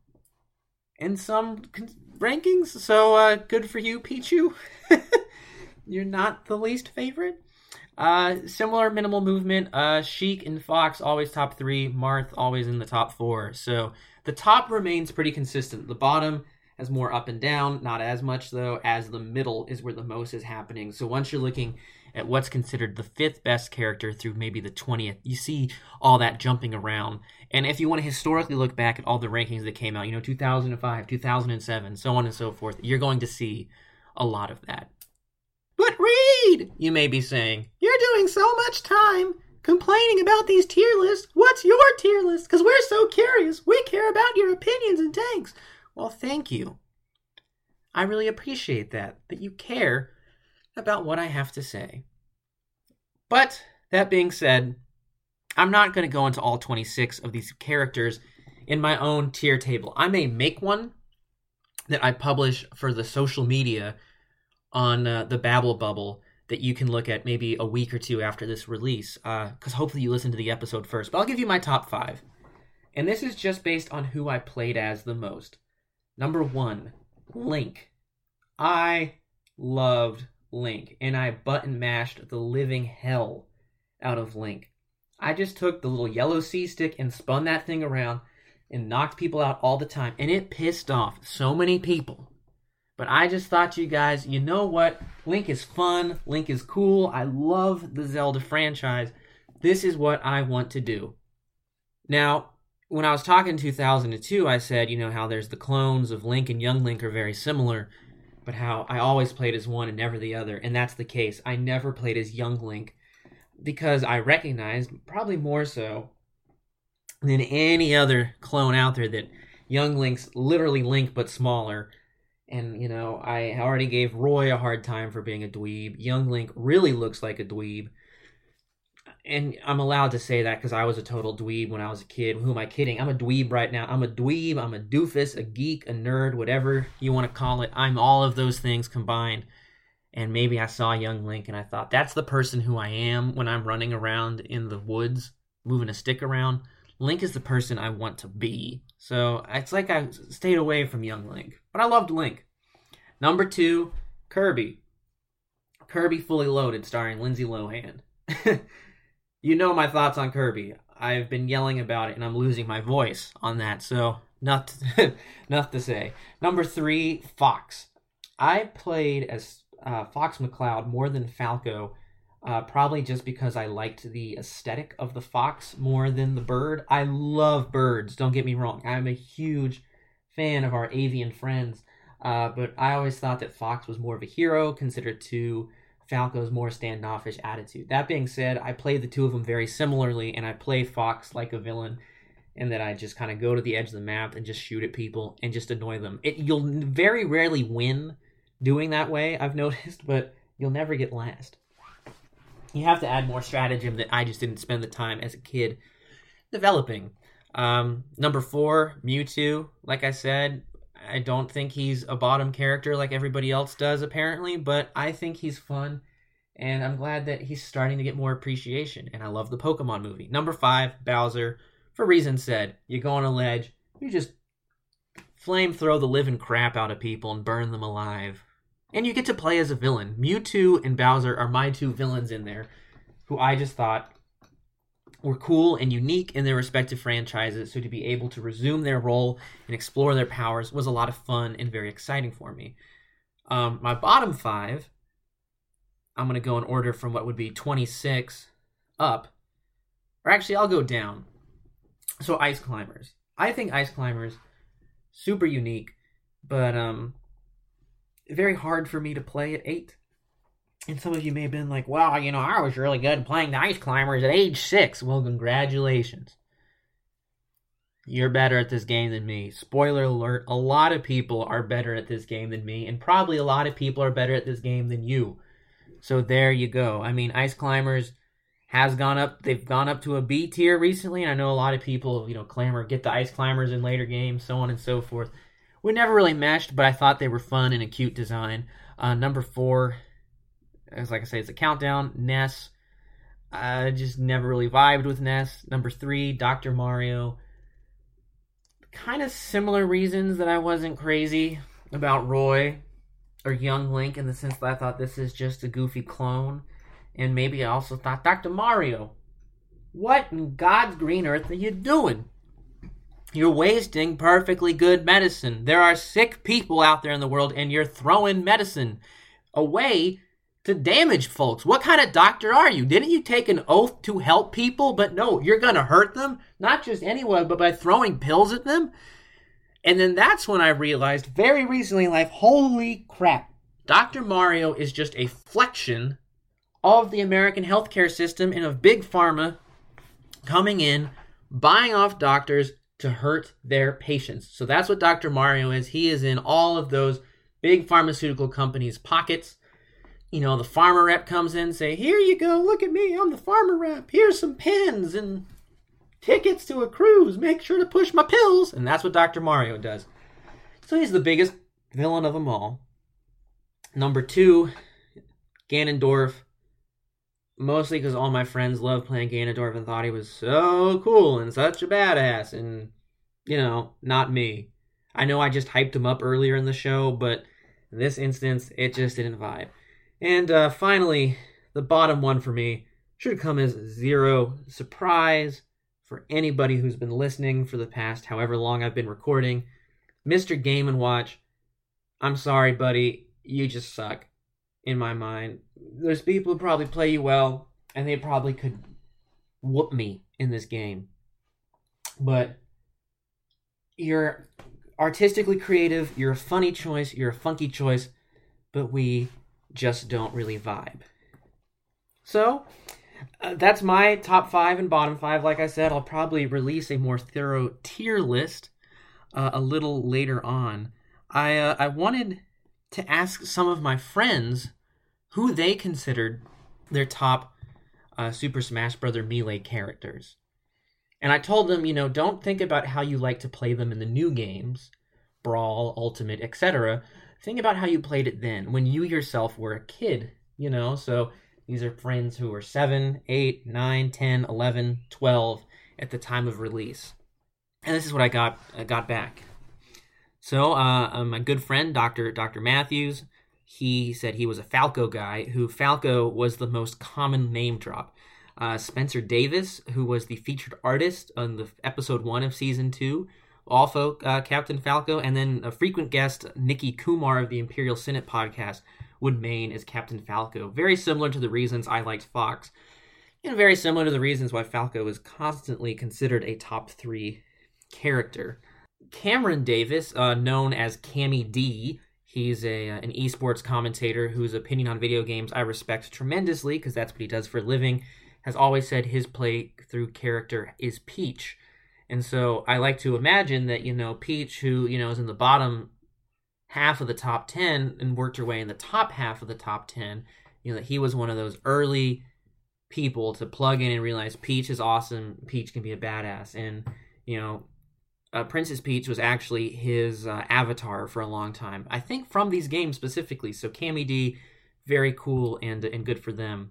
in some rankings. So good for you, Pichu. You're not the least favorite. Similar minimal movement. Sheik and Fox always top 3. Marth always in the top 4. So the top remains pretty consistent. The bottom has more up and down, not as much though, as the middle is where the most is happening. So once you're looking at what's considered the 5th best character through maybe the 20th, you see all that jumping around. And if you want to historically look back at all the rankings that came out, 2005, 2007, so on and so forth, you're going to see a lot of that. But Reed, you may be saying, you're doing so much time complaining about these tier lists. What's your tier list? Because we're so curious. We care about your opinions and takes. Well, thank you. I really appreciate that you care about what I have to say. But that being said, I'm not going to go into all 26 of these characters in my own tier table. I may make one that I publish for the social media on the Babble Bubble that you can look at maybe a week or 2 after this release, because hopefully you listen to the episode first. But I'll give you my top 5. And this is just based on who I played as the most. Number 1, Link. I loved Link, and I button mashed the living hell out of Link. I just took the little yellow C-stick and spun that thing around and knocked people out all the time, and it pissed off so many people. But I just thought, you guys, you know what? Link is fun. Link is cool. I love the Zelda franchise. This is what I want to do. Now, when I was talking in 2002, I said, how there's the clones of Link and Young Link are very similar, but how I always played as one and never the other. And that's the case. I never played as Young Link because I recognized, probably more so than any other clone out there, that Young Link's literally Link but smaller. And, I already gave Roy a hard time for being a dweeb. Young Link really looks like a dweeb. And I'm allowed to say that because I was a total dweeb when I was a kid. Who am I kidding? I'm a dweeb right now. I'm a dweeb, I'm a doofus, a geek, a nerd, whatever you want to call it. I'm all of those things combined. And maybe I saw young Link and I thought, that's the person who I am when I'm running around in the woods, moving a stick around. Link is the person I want to be. So it's like I stayed away from young Link. But I loved Link. Number 2, Kirby. Kirby Fully Loaded, starring Lindsay Lohan. You know my thoughts on Kirby. I've been yelling about it, and I'm losing my voice on that, so enough to say. Number 3, Fox. I played as Fox McCloud more than Falco, probably just because I liked the aesthetic of the fox more than the bird. I love birds, don't get me wrong. I'm a huge fan of our avian friends, but I always thought that Fox was more of a hero, considered to Falco's more standoffish attitude. That being said, I play the two of them very similarly, and I play Fox like a villain, in that I just kind of go to the edge of the map and just shoot at people and just annoy them. You'll very rarely win doing that way, I've noticed, but you'll never get last. You have to add more stratagem that I just didn't spend the time as a kid developing. Number 4, Mewtwo. Like I said, I don't think he's a bottom character like everybody else does, apparently, but I think he's fun, and I'm glad that he's starting to get more appreciation, and I love the Pokemon movie. Number 5, Bowser. For reasons said, you go on a ledge, you just throw the living crap out of people and burn them alive. And you get to play as a villain. Mewtwo and Bowser are my 2 villains in there, who I just thought were cool and unique in their respective franchises, so to be able to resume their role and explore their powers was a lot of fun and very exciting for me. My bottom 5, I'm going to go in order from what would be 26 up. Or actually, I'll go down. So Ice Climbers. I think Ice Climbers, super unique, but very hard for me to play at 8. And some of you may have been like, well, I was really good at playing the Ice Climbers at age 6. Well, congratulations. You're better at this game than me. Spoiler alert, a lot of people are better at this game than me, and probably a lot of people are better at this game than you. So there you go. I mean, Ice Climbers has gone up. They've gone up to a B tier recently, and I know a lot of people, clamor, get the Ice Climbers in later games, so on and so forth. We never really meshed, but I thought they were fun and a cute design. Number 4, as like I say, it's a countdown. Ness. I just never really vibed with Ness. Number 3, Dr. Mario. Kind of similar reasons that I wasn't crazy about Roy or Young Link, in the sense that I thought this is just a goofy clone. And maybe I also thought, Dr. Mario, what in God's green earth are you doing? You're wasting perfectly good medicine. There are sick people out there in the world, and you're throwing medicine away to damage folks. What kind of doctor are you? Didn't you take an oath to help people? But no, you're going to hurt them. Not just anyone, but by throwing pills at them. And then that's when I realized very recently in life, holy crap, Dr. Mario is just a flexion of the American healthcare system and of Big Pharma coming in, buying off doctors to hurt their patients. So that's what Dr. Mario is. He is in all of those big pharmaceutical companies' pockets. The pharma rep comes in, say, here you go, look at me, I'm the pharma rep. Here's some pens and tickets to a cruise. Make sure to push my pills. And that's what Dr. Mario does. So he's the biggest villain of them all. Number 2, Ganondorf. Mostly because all my friends loved playing Ganondorf and thought he was so cool and such a badass. And, not me. I know I just hyped him up earlier in the show, but in this instance, it just didn't vibe. And finally, the bottom one for me should come as zero surprise for anybody who's been listening for the past however long I've been recording. Mr. Game & Watch, I'm sorry, buddy, you just suck. In my mind, there's people who probably play you well, and they probably could whoop me in this game. But you're artistically creative, you're a funny choice, you're a funky choice, but we just don't really vibe. So, that's my top 5 and bottom 5. Like I said, I'll probably release a more thorough tier list a little later on. I wanted to ask some of my friends who they considered their top Super Smash Bros. Melee characters. And I told them, don't think about how you like to play them in the new games, Brawl, Ultimate, etc. Think about how you played it then, when you yourself were a kid, So these are friends who were 7, 8, 9, 10, 11, 12 at the time of release. And this is what I got back. So my good friend, Dr. Matthews, he said he was a Falco guy, who Falco was the most common name drop. Spencer Davis, who was the featured artist on the episode 1 of season 2, also Captain Falco, and then a frequent guest, Nikki Kumar of the Imperial Senate podcast, would main as Captain Falco. Very similar to the reasons I liked Fox, and very similar to the reasons why Falco is constantly considered a top 3 character. Cameron Davis, known as Cammy D, he's an esports commentator whose opinion on video games I respect tremendously because that's what he does for a living, has always said his playthrough character is Peach. And so I like to imagine that, Peach, who, is in the bottom half of the top 10 and worked her way in the top half of the top 10, that he was one of those early people to plug in and realize Peach is awesome, Peach can be a badass. And, Princess Peach was actually his avatar for a long time. I think from these games specifically. So Cammy D, very cool and good for them.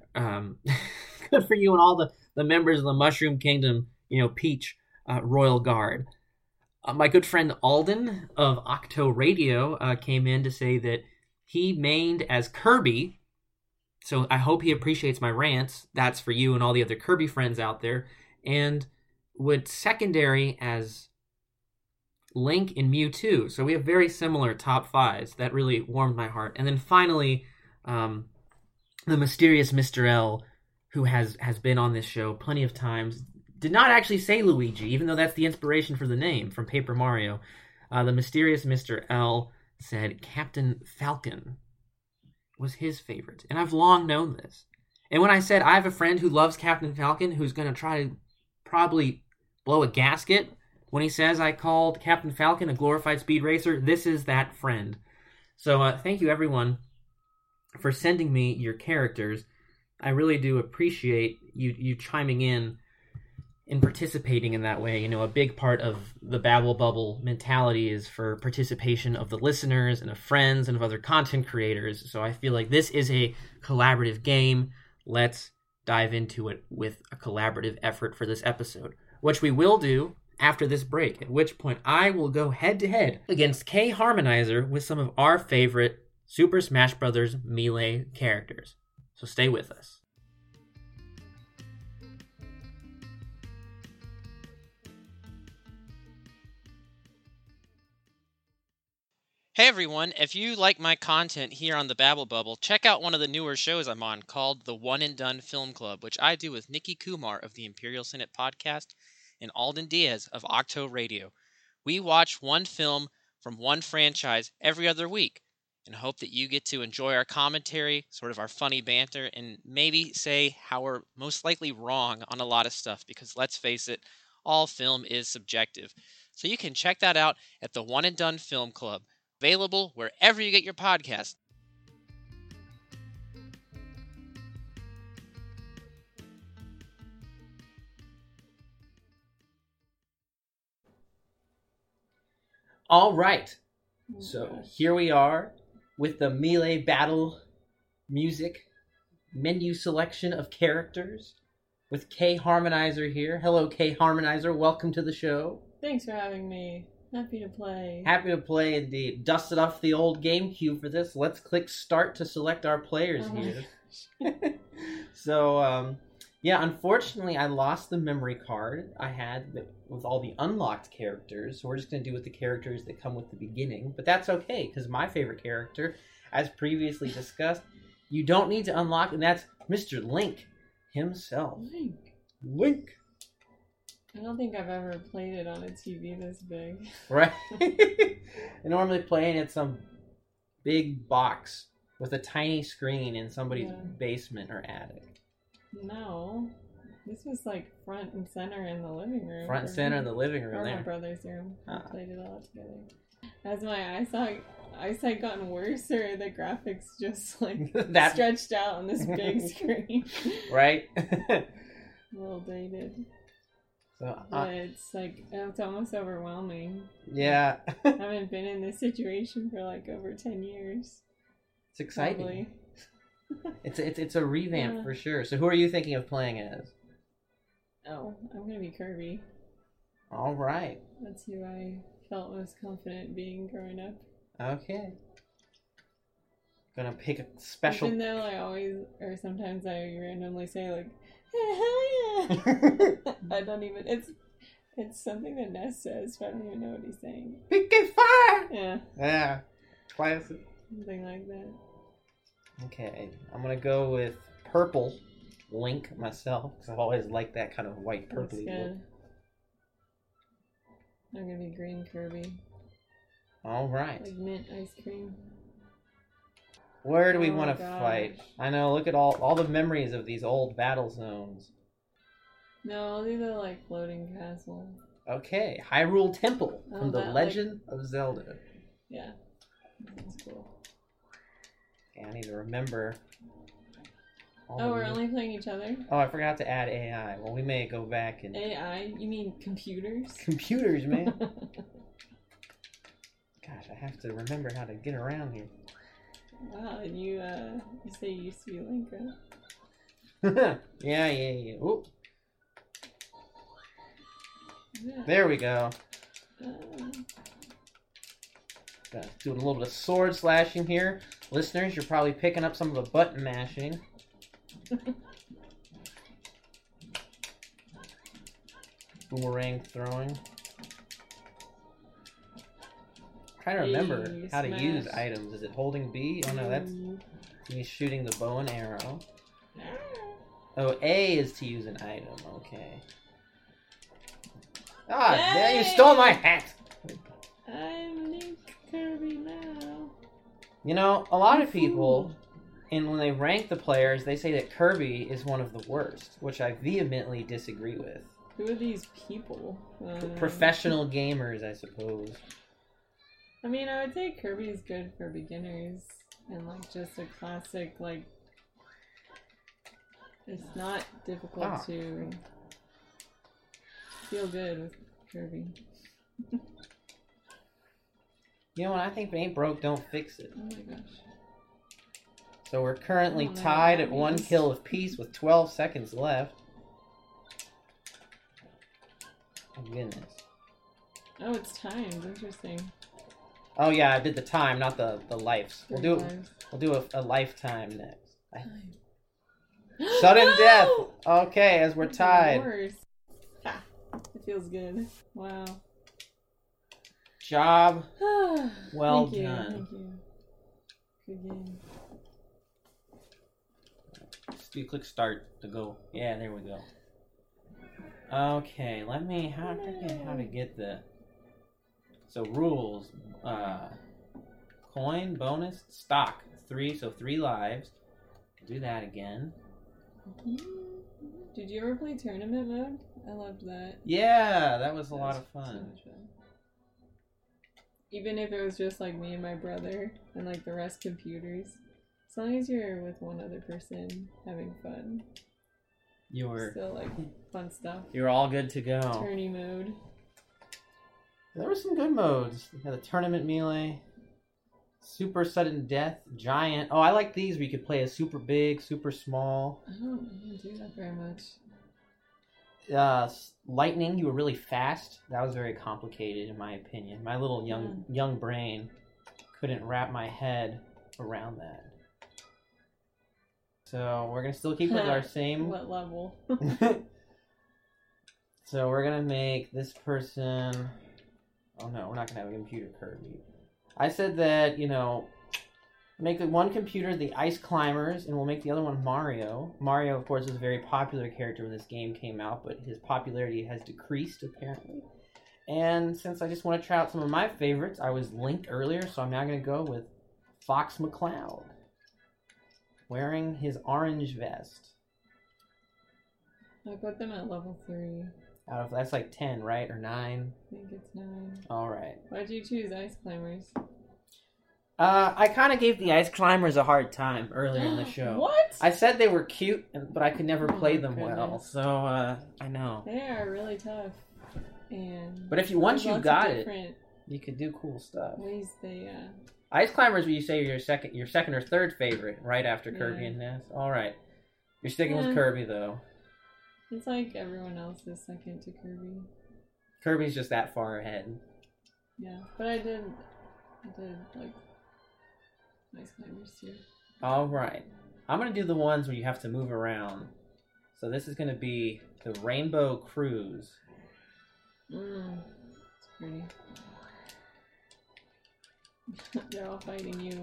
Good for you and all the members of the Mushroom Kingdom, Peach Royal Guard. My good friend Alden of Octo Radio came in to say that he mained as Kirby. So I hope he appreciates my rants. That's for you and all the other Kirby friends out there. And would secondary as Link and Mewtwo. So we have very similar top 5s. That really warmed my heart. And then finally, the mysterious Mr. L, who has been on this show plenty of times, did not actually say Luigi, even though that's the inspiration for the name from Paper Mario. The mysterious Mr. L said Captain Falcon was his favorite. And I've long known this. And when I said I have a friend who loves Captain Falcon who's going to try to probably blow a gasket when he says I called Captain Falcon a glorified speed racer, this is that friend. So thank you everyone for sending me your characters. I really do appreciate you chiming in and participating in that way. A big part of the Babble Bubble mentality is for participation of the listeners and of friends and of other content creators. So I feel like this is a collaborative game. Let's dive into it with a collaborative effort for this episode, which we will do after this break, at which point I will go head-to-head against K Harmonizer with some of our favorite Super Smash Bros. Melee characters. So stay with us. Hey everyone, if you like my content here on the Babble Bubble, check out one of the newer shows I'm on called The One and Done Film Club, which I do with Nikki Kumar of the Imperial Senate podcast and Alden Diaz of Octo Radio. We watch one film from one franchise every other week and hope that you get to enjoy our commentary, sort of our funny banter, and maybe say how we're most likely wrong on a lot of stuff, because let's face it, all film is subjective. So you can check that out at The One and Done Film Club, available wherever you get your podcast. All right, so here we are with the Melee Battle music menu selection of characters with K Harmonizer here. Hello, K Harmonizer. Welcome to the show. Thanks for having me. Happy to play. Happy to play indeed. Dusted off the old GameCube for this. Let's click start to select our players here. So, yeah, unfortunately, I lost the memory card I had with all the unlocked characters. So we're just going to do with the characters that come with the beginning. But that's okay, because my favorite character, as previously discussed, you don't need to unlock, and that's Mr. Link himself. Link. I don't think I've ever played it on a TV this big. Right? I normally play it at some big box with a tiny screen in somebody's basement or attic. No. This was like front and center in the living room. Front and center in the living room Or there. my brother's room. We Ah. played it all together. Has my eyesight gotten worse, or are the graphics just like That- stretched out on this big screen? Right? A little dated. So, But it's almost overwhelming. yeah. I haven't been in this situation for like over 10 years. It's exciting. Probably. It's a revamp Yeah. for sure. So who are you thinking of playing as? Oh, I'm gonna be Kirby. All right. That's who I felt most confident being growing up. Okay. Gonna pick a special. Even though I always, or sometimes I randomly say like, hey, hell yeah! I don't even, it's something that Ness says, but I don't even know what he's saying. Pick a fire. Yeah, Yeah. Classic. something like that. Okay. I'm gonna go with purple Link myself because I've always liked that kind of white That's purpley look. good. I'm gonna be green Kirby. All right. Like mint ice cream. Where do we Oh, want to gosh. fight? I know. Look at all the memories of these old battle zones. No, I'll do the like floating castle. Okay, Hyrule Temple Oh, from The that, Legend of Zelda. Yeah. That's cool. Okay, I need to remember. all Oh, the we're new- only playing each other? Oh, I forgot to add AI. Well, we may go back and AI? You mean computers? computers, man. Gosh, I have to remember how to get around here. Wow, and you say you used to be Link, right? yeah. Oop, Yeah. there we go. Uh, Doing a little bit of sword slashing here. Listeners, you're probably picking up some of the button mashing. Boomerang throwing. Trying to remember Hey, how to use smash. items. Is it holding B? Oh no, that's mm, me shooting the bow and arrow. ah, Oh, A is to use an item. Okay. Ah, yeah, you Yay! stole my hat. I'm Link Kirby now. You know, a lot You of people, fool. and when they rank the players, they say that Kirby is one of the worst, which I vehemently disagree with. Who are these people? Professional gamers, I suppose. I mean, I would say Kirby is good for beginners and like just a classic like. It's not difficult Ah. to feel good with Kirby. You know what? I think if it ain't broke, don't fix it. Oh my gosh. So we're currently I don't know tied what at that 1 means. kill apiece with 12 seconds left. Oh, goodness. Oh, it's timed. Interesting. Oh yeah, I did the time, not the lives. We'll do 35. we'll do a lifetime next. Time. Sudden death. No! Okay, as we're It's tied. worse. Ha. It feels good. Wow. Job well Thank you. done. Thank you. Good game. Just do click start to go. Yeah, there we go. Okay, let me I forget how to get the so rules. Coin bonus stock 3, so 3 lives. Do that again. Did you ever play tournament mode? I loved that. Yeah, that was a lot That of was so fun. much fun. Even if it was just like me and my brother and like the rest computers. As long as you're with one other person having fun. You were Still like fun stuff. all good to go. Tourney mode. There were some good modes. We had the tournament melee, super sudden death, giant. Oh, I like these where you could play a super big, super small. I don't do that very much. Lightning, you were really fast. That was very complicated in my opinion. My little young brain couldn't wrap my head around that. So we're gonna still keep with our same. What level? So we're gonna make this person. Oh no, we're not gonna have a computer Kirby. I said that, you know, make one computer the Ice Climbers, and we'll make the other one Mario. Mario, of course, was a very popular character when this game came out, but his popularity has decreased, apparently. And since I just want to try out some of my favorites, I was Link earlier, so I'm now going to go with Fox McCloud, wearing his orange vest. I put them at level 3. Out of that's like 10, right? Or 9? I think it's 9. All right. Why'd you choose Ice Climbers? I kind of gave the Ice Climbers a hard time earlier in the show. What? I said they were cute, but I could never play my them well. goodness. So I know. They are really tough. And But if you once there's you lots of got it, different you could do cool stuff. ways they Ice Climbers, would you say your second or third favorite, right after Kirby Yeah. and Ness? All right, you're sticking Yeah. with Kirby though. it's like everyone else's second to Kirby. Kirby's just that far ahead. Yeah. But I did like Ice Climbers too. All right, I'm gonna do the ones where you have to move around. So this is gonna be the Rainbow Cruise. It's pretty. They're all fighting you.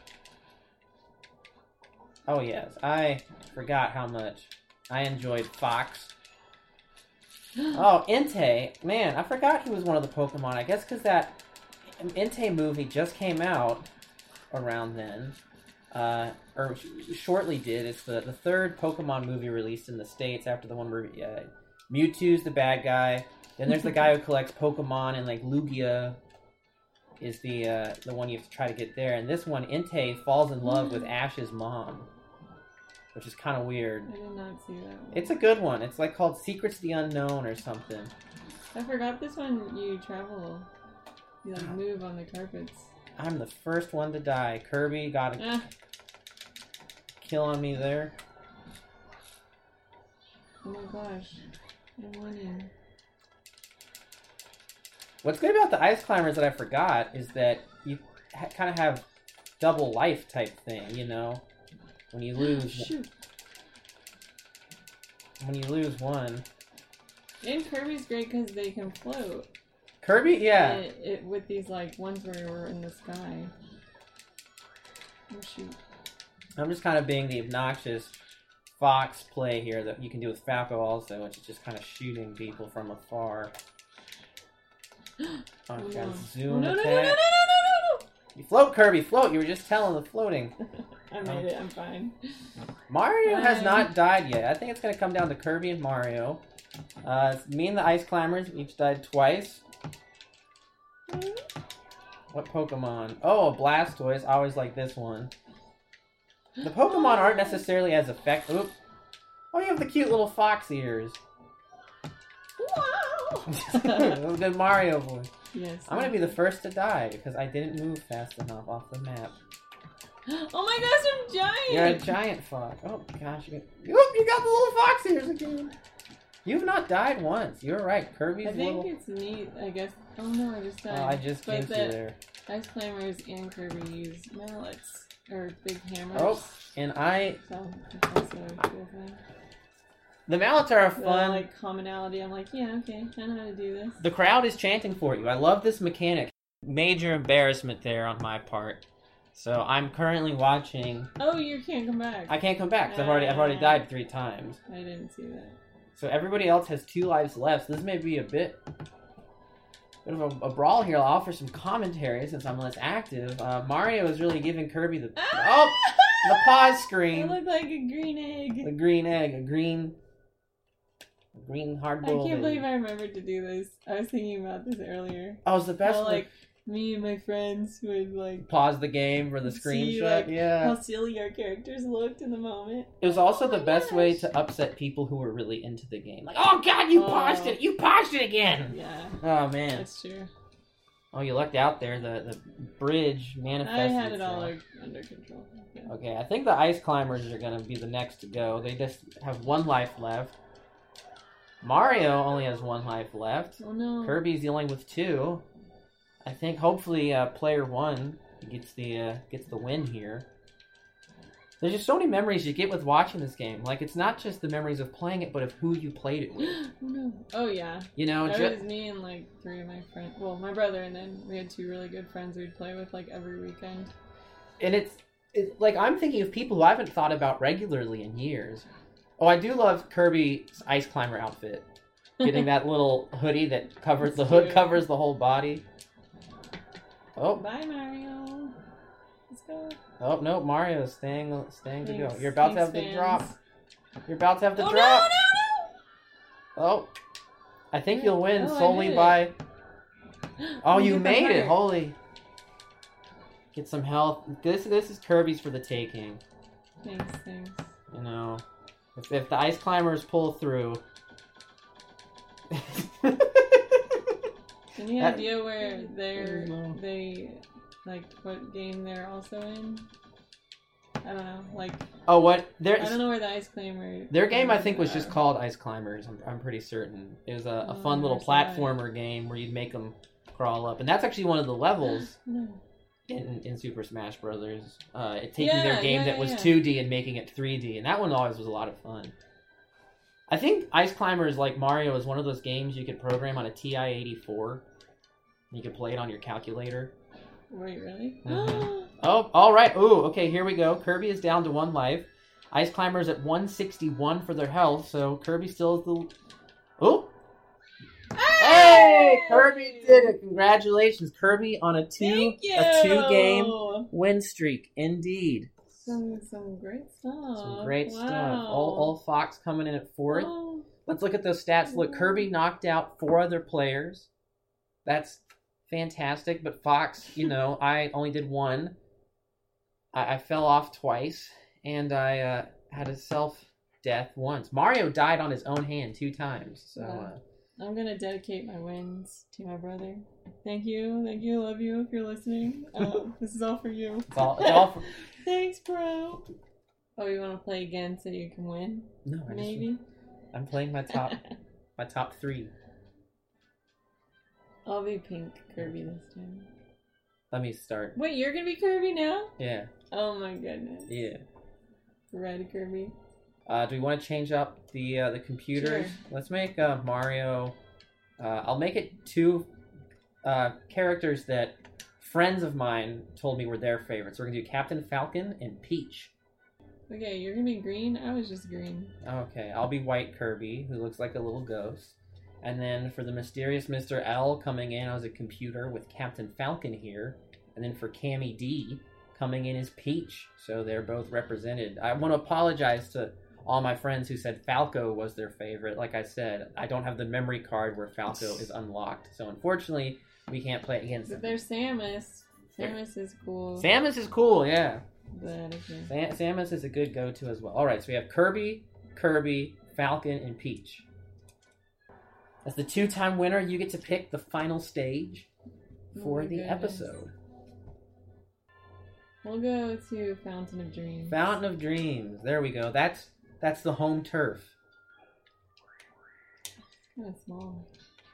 Oh yes, I forgot how much I enjoyed Fox. Oh, Entei. Man, I forgot he was one of the Pokemon. I guess because that Entei movie just came out around then. Or shortly did. It's the third Pokemon movie released in the States after the one where Mewtwo's the bad guy. Then there's the guy who collects Pokemon, and like Lugia is the one you have to try to get there. And this one, Entei falls in love with Ash's mom, which is kind of weird. I did not see that one. It's a good one. It's like called Secrets of the Unknown or something. I forgot this one you travel. You like move on the carpets. I'm the first one to die. Kirby got a kill on me there. Oh my gosh. I'm winning. What's good about the Ice Climbers that I forgot is that you kind of have double life type thing, you know? When you lose... Shoot. When you lose one... And Kirby's great because they can float. Kirby? Yeah. With these like ones where we're in the sky. Oh shoot. I'm just kind of being the obnoxious Fox play here that you can do with Falco also, which is just kind of shooting people from afar. Oh, no. got zoom No, no, no, attack. no, no, no, no, no! You float, Kirby, float! You were just telling the floating. I made it, I'm fine. Mario has not died yet. I think it's going to come down to Kirby and Mario. Me and the Ice Climbers each died twice. What Pokemon? Oh, a Blastoise. I always like this one. The Pokemon aren't necessarily as effective. Oop. Oh, you have the cute little fox ears. Wow! That was a good Mario voice. Yes. I'm going to be the first to die because I didn't move fast enough off the map. Oh my gosh, I'm giant! You're a giant fox. Oh gosh, you got the little fox ears again. You've not died once. You're right. Kirby's I think little... it's neat, I guess. Oh no, I just died. Oh, I just came through there. Ice Climbers and Kirby use mallets, or big hammers. Oh, and I... So, that's also a cool thing. The mallets are The, fun. like, commonality, I'm like, yeah, okay, I know how to do this. The crowd is chanting for you. I love this mechanic. Major embarrassment there on my part. So I'm currently watching... Oh, you can't come back. I can't come back because I've already died 3 times. I didn't see that. So everybody else has 2 lives left. So this may be a bit of a brawl here. I'll offer some commentary since I'm less active. Mario is really giving Kirby the... Oh! The pause It screen. looked like a green egg. The green egg. A green hard-boiled I can't believe egg. I remembered to do this. I was thinking about this earlier. Oh, it's the best How, one. like, me and my friends would, like, Pause the game for the see, screenshot. like, Yeah. how silly our characters looked in the moment. It was also the my best way gosh. to upset people who were really into the game. Like, oh god, you paused it! You paused it again! Yeah, Oh man. that's true. Oh, you lucked out there. The bridge I manifested had it all itself. under control. Yeah. Okay, I think the Ice Climbers are going to be the next to go. They just have 1 life left. Mario only has 1 life left. Oh no. Kirby's dealing with 2. I think hopefully player 1 gets the win here. There's just so many memories you get with watching this game. Like, it's not just the memories of playing it, but of who you played it with. Oh no. Oh yeah. You know, That was me and like 3 of my friends. Well, my brother, and then we had 2 really good friends we'd play with like every weekend. and it's like I'm thinking of people who I haven't thought about regularly in years. Oh, I do love Kirby's Ice Climber outfit. Getting that little hoodie that covers the hood, cute. covers the whole body. Oh, Bye, Mario. Let's go. oh no, Mario's staying to go. Thanks. You're about to have Thanks, the drop. fans. You're about to have the Oh drop. no, no, Oh, I think you'll win Oh, I solely did by... it. Oh, You you get the made it! heart. Holy... Get some health. This is Kirby's for the taking. Thanks. You know, if the ice climbers pull through... Any That- idea where No. they like what game they're also in? I don't know. Like Oh, what? I don't know where the Ice Climber. Their game, I think, was just are. called Ice Climbers. I'm pretty certain. It was a Oh, fun little never saw it. platformer game where you'd make them crawl up. And that's actually one of the levels No. in Super Smash Brothers. Taking their Yeah, game yeah, that was yeah. 2D and making it 3D. And that one always was a lot of fun. I think Ice Climbers, like Mario, is one of those games you could program on a TI-84. You could play it on your calculator. Wait, really? Mhm. Oh, all right. Ooh, okay, here we go. Kirby is down to 1 life. Ice Climbers at 161 for their health, so Kirby still is the... Oh! Hey! Kirby did it! Congratulations. Kirby on a two-game win streak. Indeed. Some great stuff. Some great Wow. stuff. All Fox coming in at 4th. Oh, Let's look at those stats. Look, Kirby knocked out 4 other players. That's fantastic, but Fox, I only did 1. I fell off twice, and I had a self-death once. Mario died on his own hand 2 times, so... I'm gonna dedicate my wins to my brother. Thank you, love you if you're listening. This is all for you. It's all for... Thanks, bro. Oh, you want to play again so you can win? No, Maybe. I'm playing my top 3. I'll be pink Kirby this time. Let me start. Wait, you're gonna be Kirby now? Yeah, Oh my goodness. yeah. Red Kirby. Do we want to change up the computers? Sure. Let's make Mario. I'll make it 2 characters that friends of mine told me were their favorites. We're gonna do Captain Falcon and Peach. Okay, you're gonna be green. I was just green. Okay, I'll be White Kirby, who looks like a little ghost. And then for the mysterious Mr. L coming in as a computer with Captain Falcon here. And then for Cammy D coming in as Peach. So they're both represented. I want to apologize to all my friends who said Falco was their favorite. Like I said, I don't have the memory card where Falco is unlocked. So unfortunately, we can't play against But them. there's Samus. Samus is cool. Samus is cool, yeah. But okay. Samus is a good go-to as well. Alright, so we have Kirby, Falcon, and Peach. As the 2-time winner, you get to pick the final stage for my the goodness. episode. We'll go to Fountain of Dreams. Fountain of Dreams. There we go. That's the home turf. Kind of small.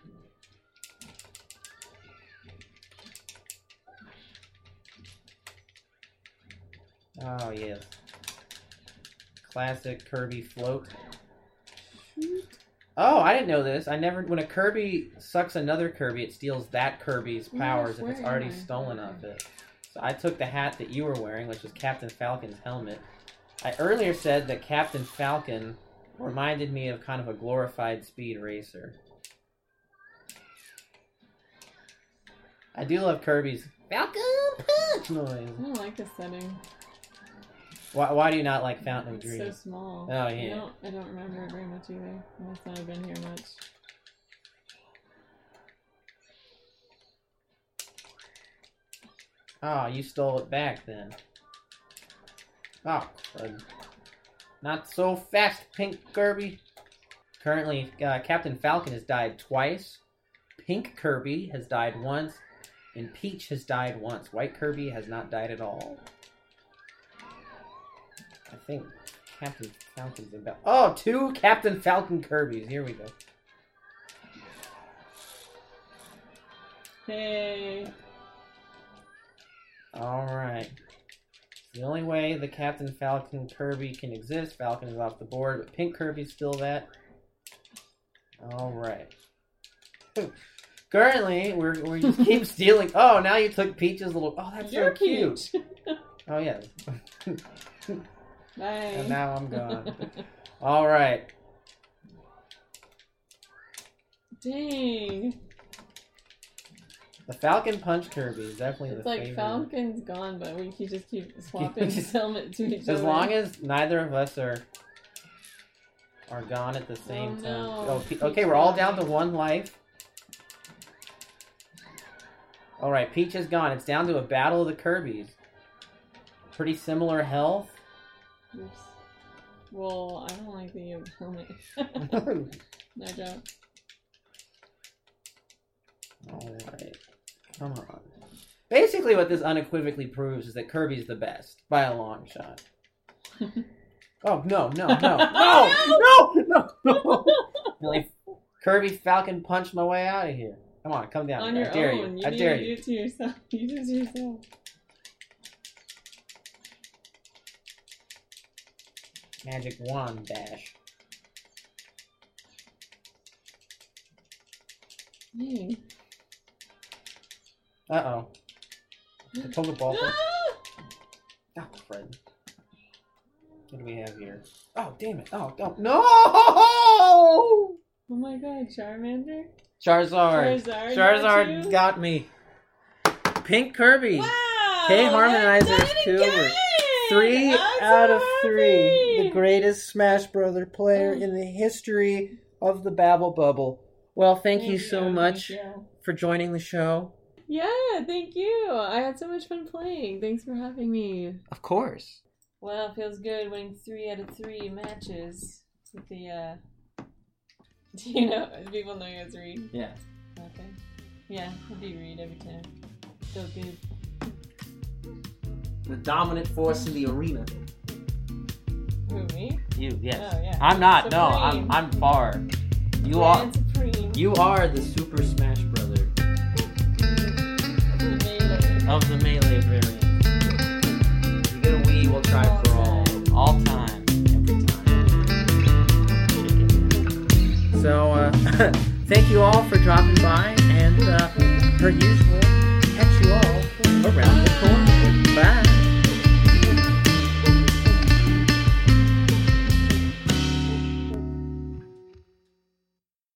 Oh, yes. Classic Kirby float. Oh, I didn't know this. When a Kirby sucks another Kirby, it steals that Kirby's powers if it's where already am I? stolen of it. So I took the hat that you were wearing, which was Captain Falcon's helmet. I earlier said that Captain Falcon reminded me of kind of a glorified speed racer. I do love Kirby's Falcon Punch noise. I don't like this setting. Why do you not like Fountain of It's Dreams? so small. Oh, yeah. I don't remember it very much either. I must not have been here much. Oh, you stole it back then. Oh, crud. Not so fast, Pink Kirby. Currently, Captain Falcon has died twice. Pink Kirby has died once. And Peach has died once. White Kirby has not died at all. I think Captain Falcon's about... Oh, 2 Captain Falcon Kirbys. Here we go. Hey. Alright. The only way the Captain Falcon Kirby can exist, Falcon is off the board, but Pink Kirby's still that. Alright. Currently, we just keep stealing... Oh, now you took Peach's little... Oh, that's You're so cute. Peach. Oh, yeah. Bye. And now I'm gone. Alright. Dang. The Falcon Punch Kirby is definitely It's the like favorite. Falcon's gone, but we can just keep swapping his helmet to each other. As long as neither of us are are gone at the same time. no. Oh, Peach okay, we're all died. down to 1 life. Alright, Peach is gone. It's down to a battle of the Kirbys. Pretty similar health. Oops. Well, I don't like the helmet. No joke. Alright. Come on. Basically, what this unequivocally proves is that Kirby's the best. By a long shot. Oh, no. Really, Kirby Falcon punched my way out of here. Come on, come down. On here. your I dare own. you. You I need dare to do you. it to yourself. You do it to yourself. Magic wand dash. Dang. Uh-oh. The Pokeball. Ah! Oh, Fred. What do we have here? Oh, damn it. Oh, no! Oh my god, Charmander? Charizard. Charizard got you? got me. Pink Kirby. Wow! K I've Harmonizers done it 2. again! 3 I'm out so of 3. happy! The greatest Smash Brother player in the history of the Babble Bubble. Well, thank you so much Thank you. for joining the show. Yeah, thank you. I had so much fun playing. Thanks for having me. Of course. Well, it feels good winning 3 out of 3 matches with the, do you know, people know you as Reed? Yeah. Okay. Yeah, I'd be Reed every time. So good. The dominant force in the arena. Who, me? You, yes. Oh, yeah. I'm not. Supreme. No, I'm far. You Grand Supreme. You are the Super Smash Brother The melee. of the Melee variant. You get a Wii, we'll try All for all. time. All time. Every time. So, thank you all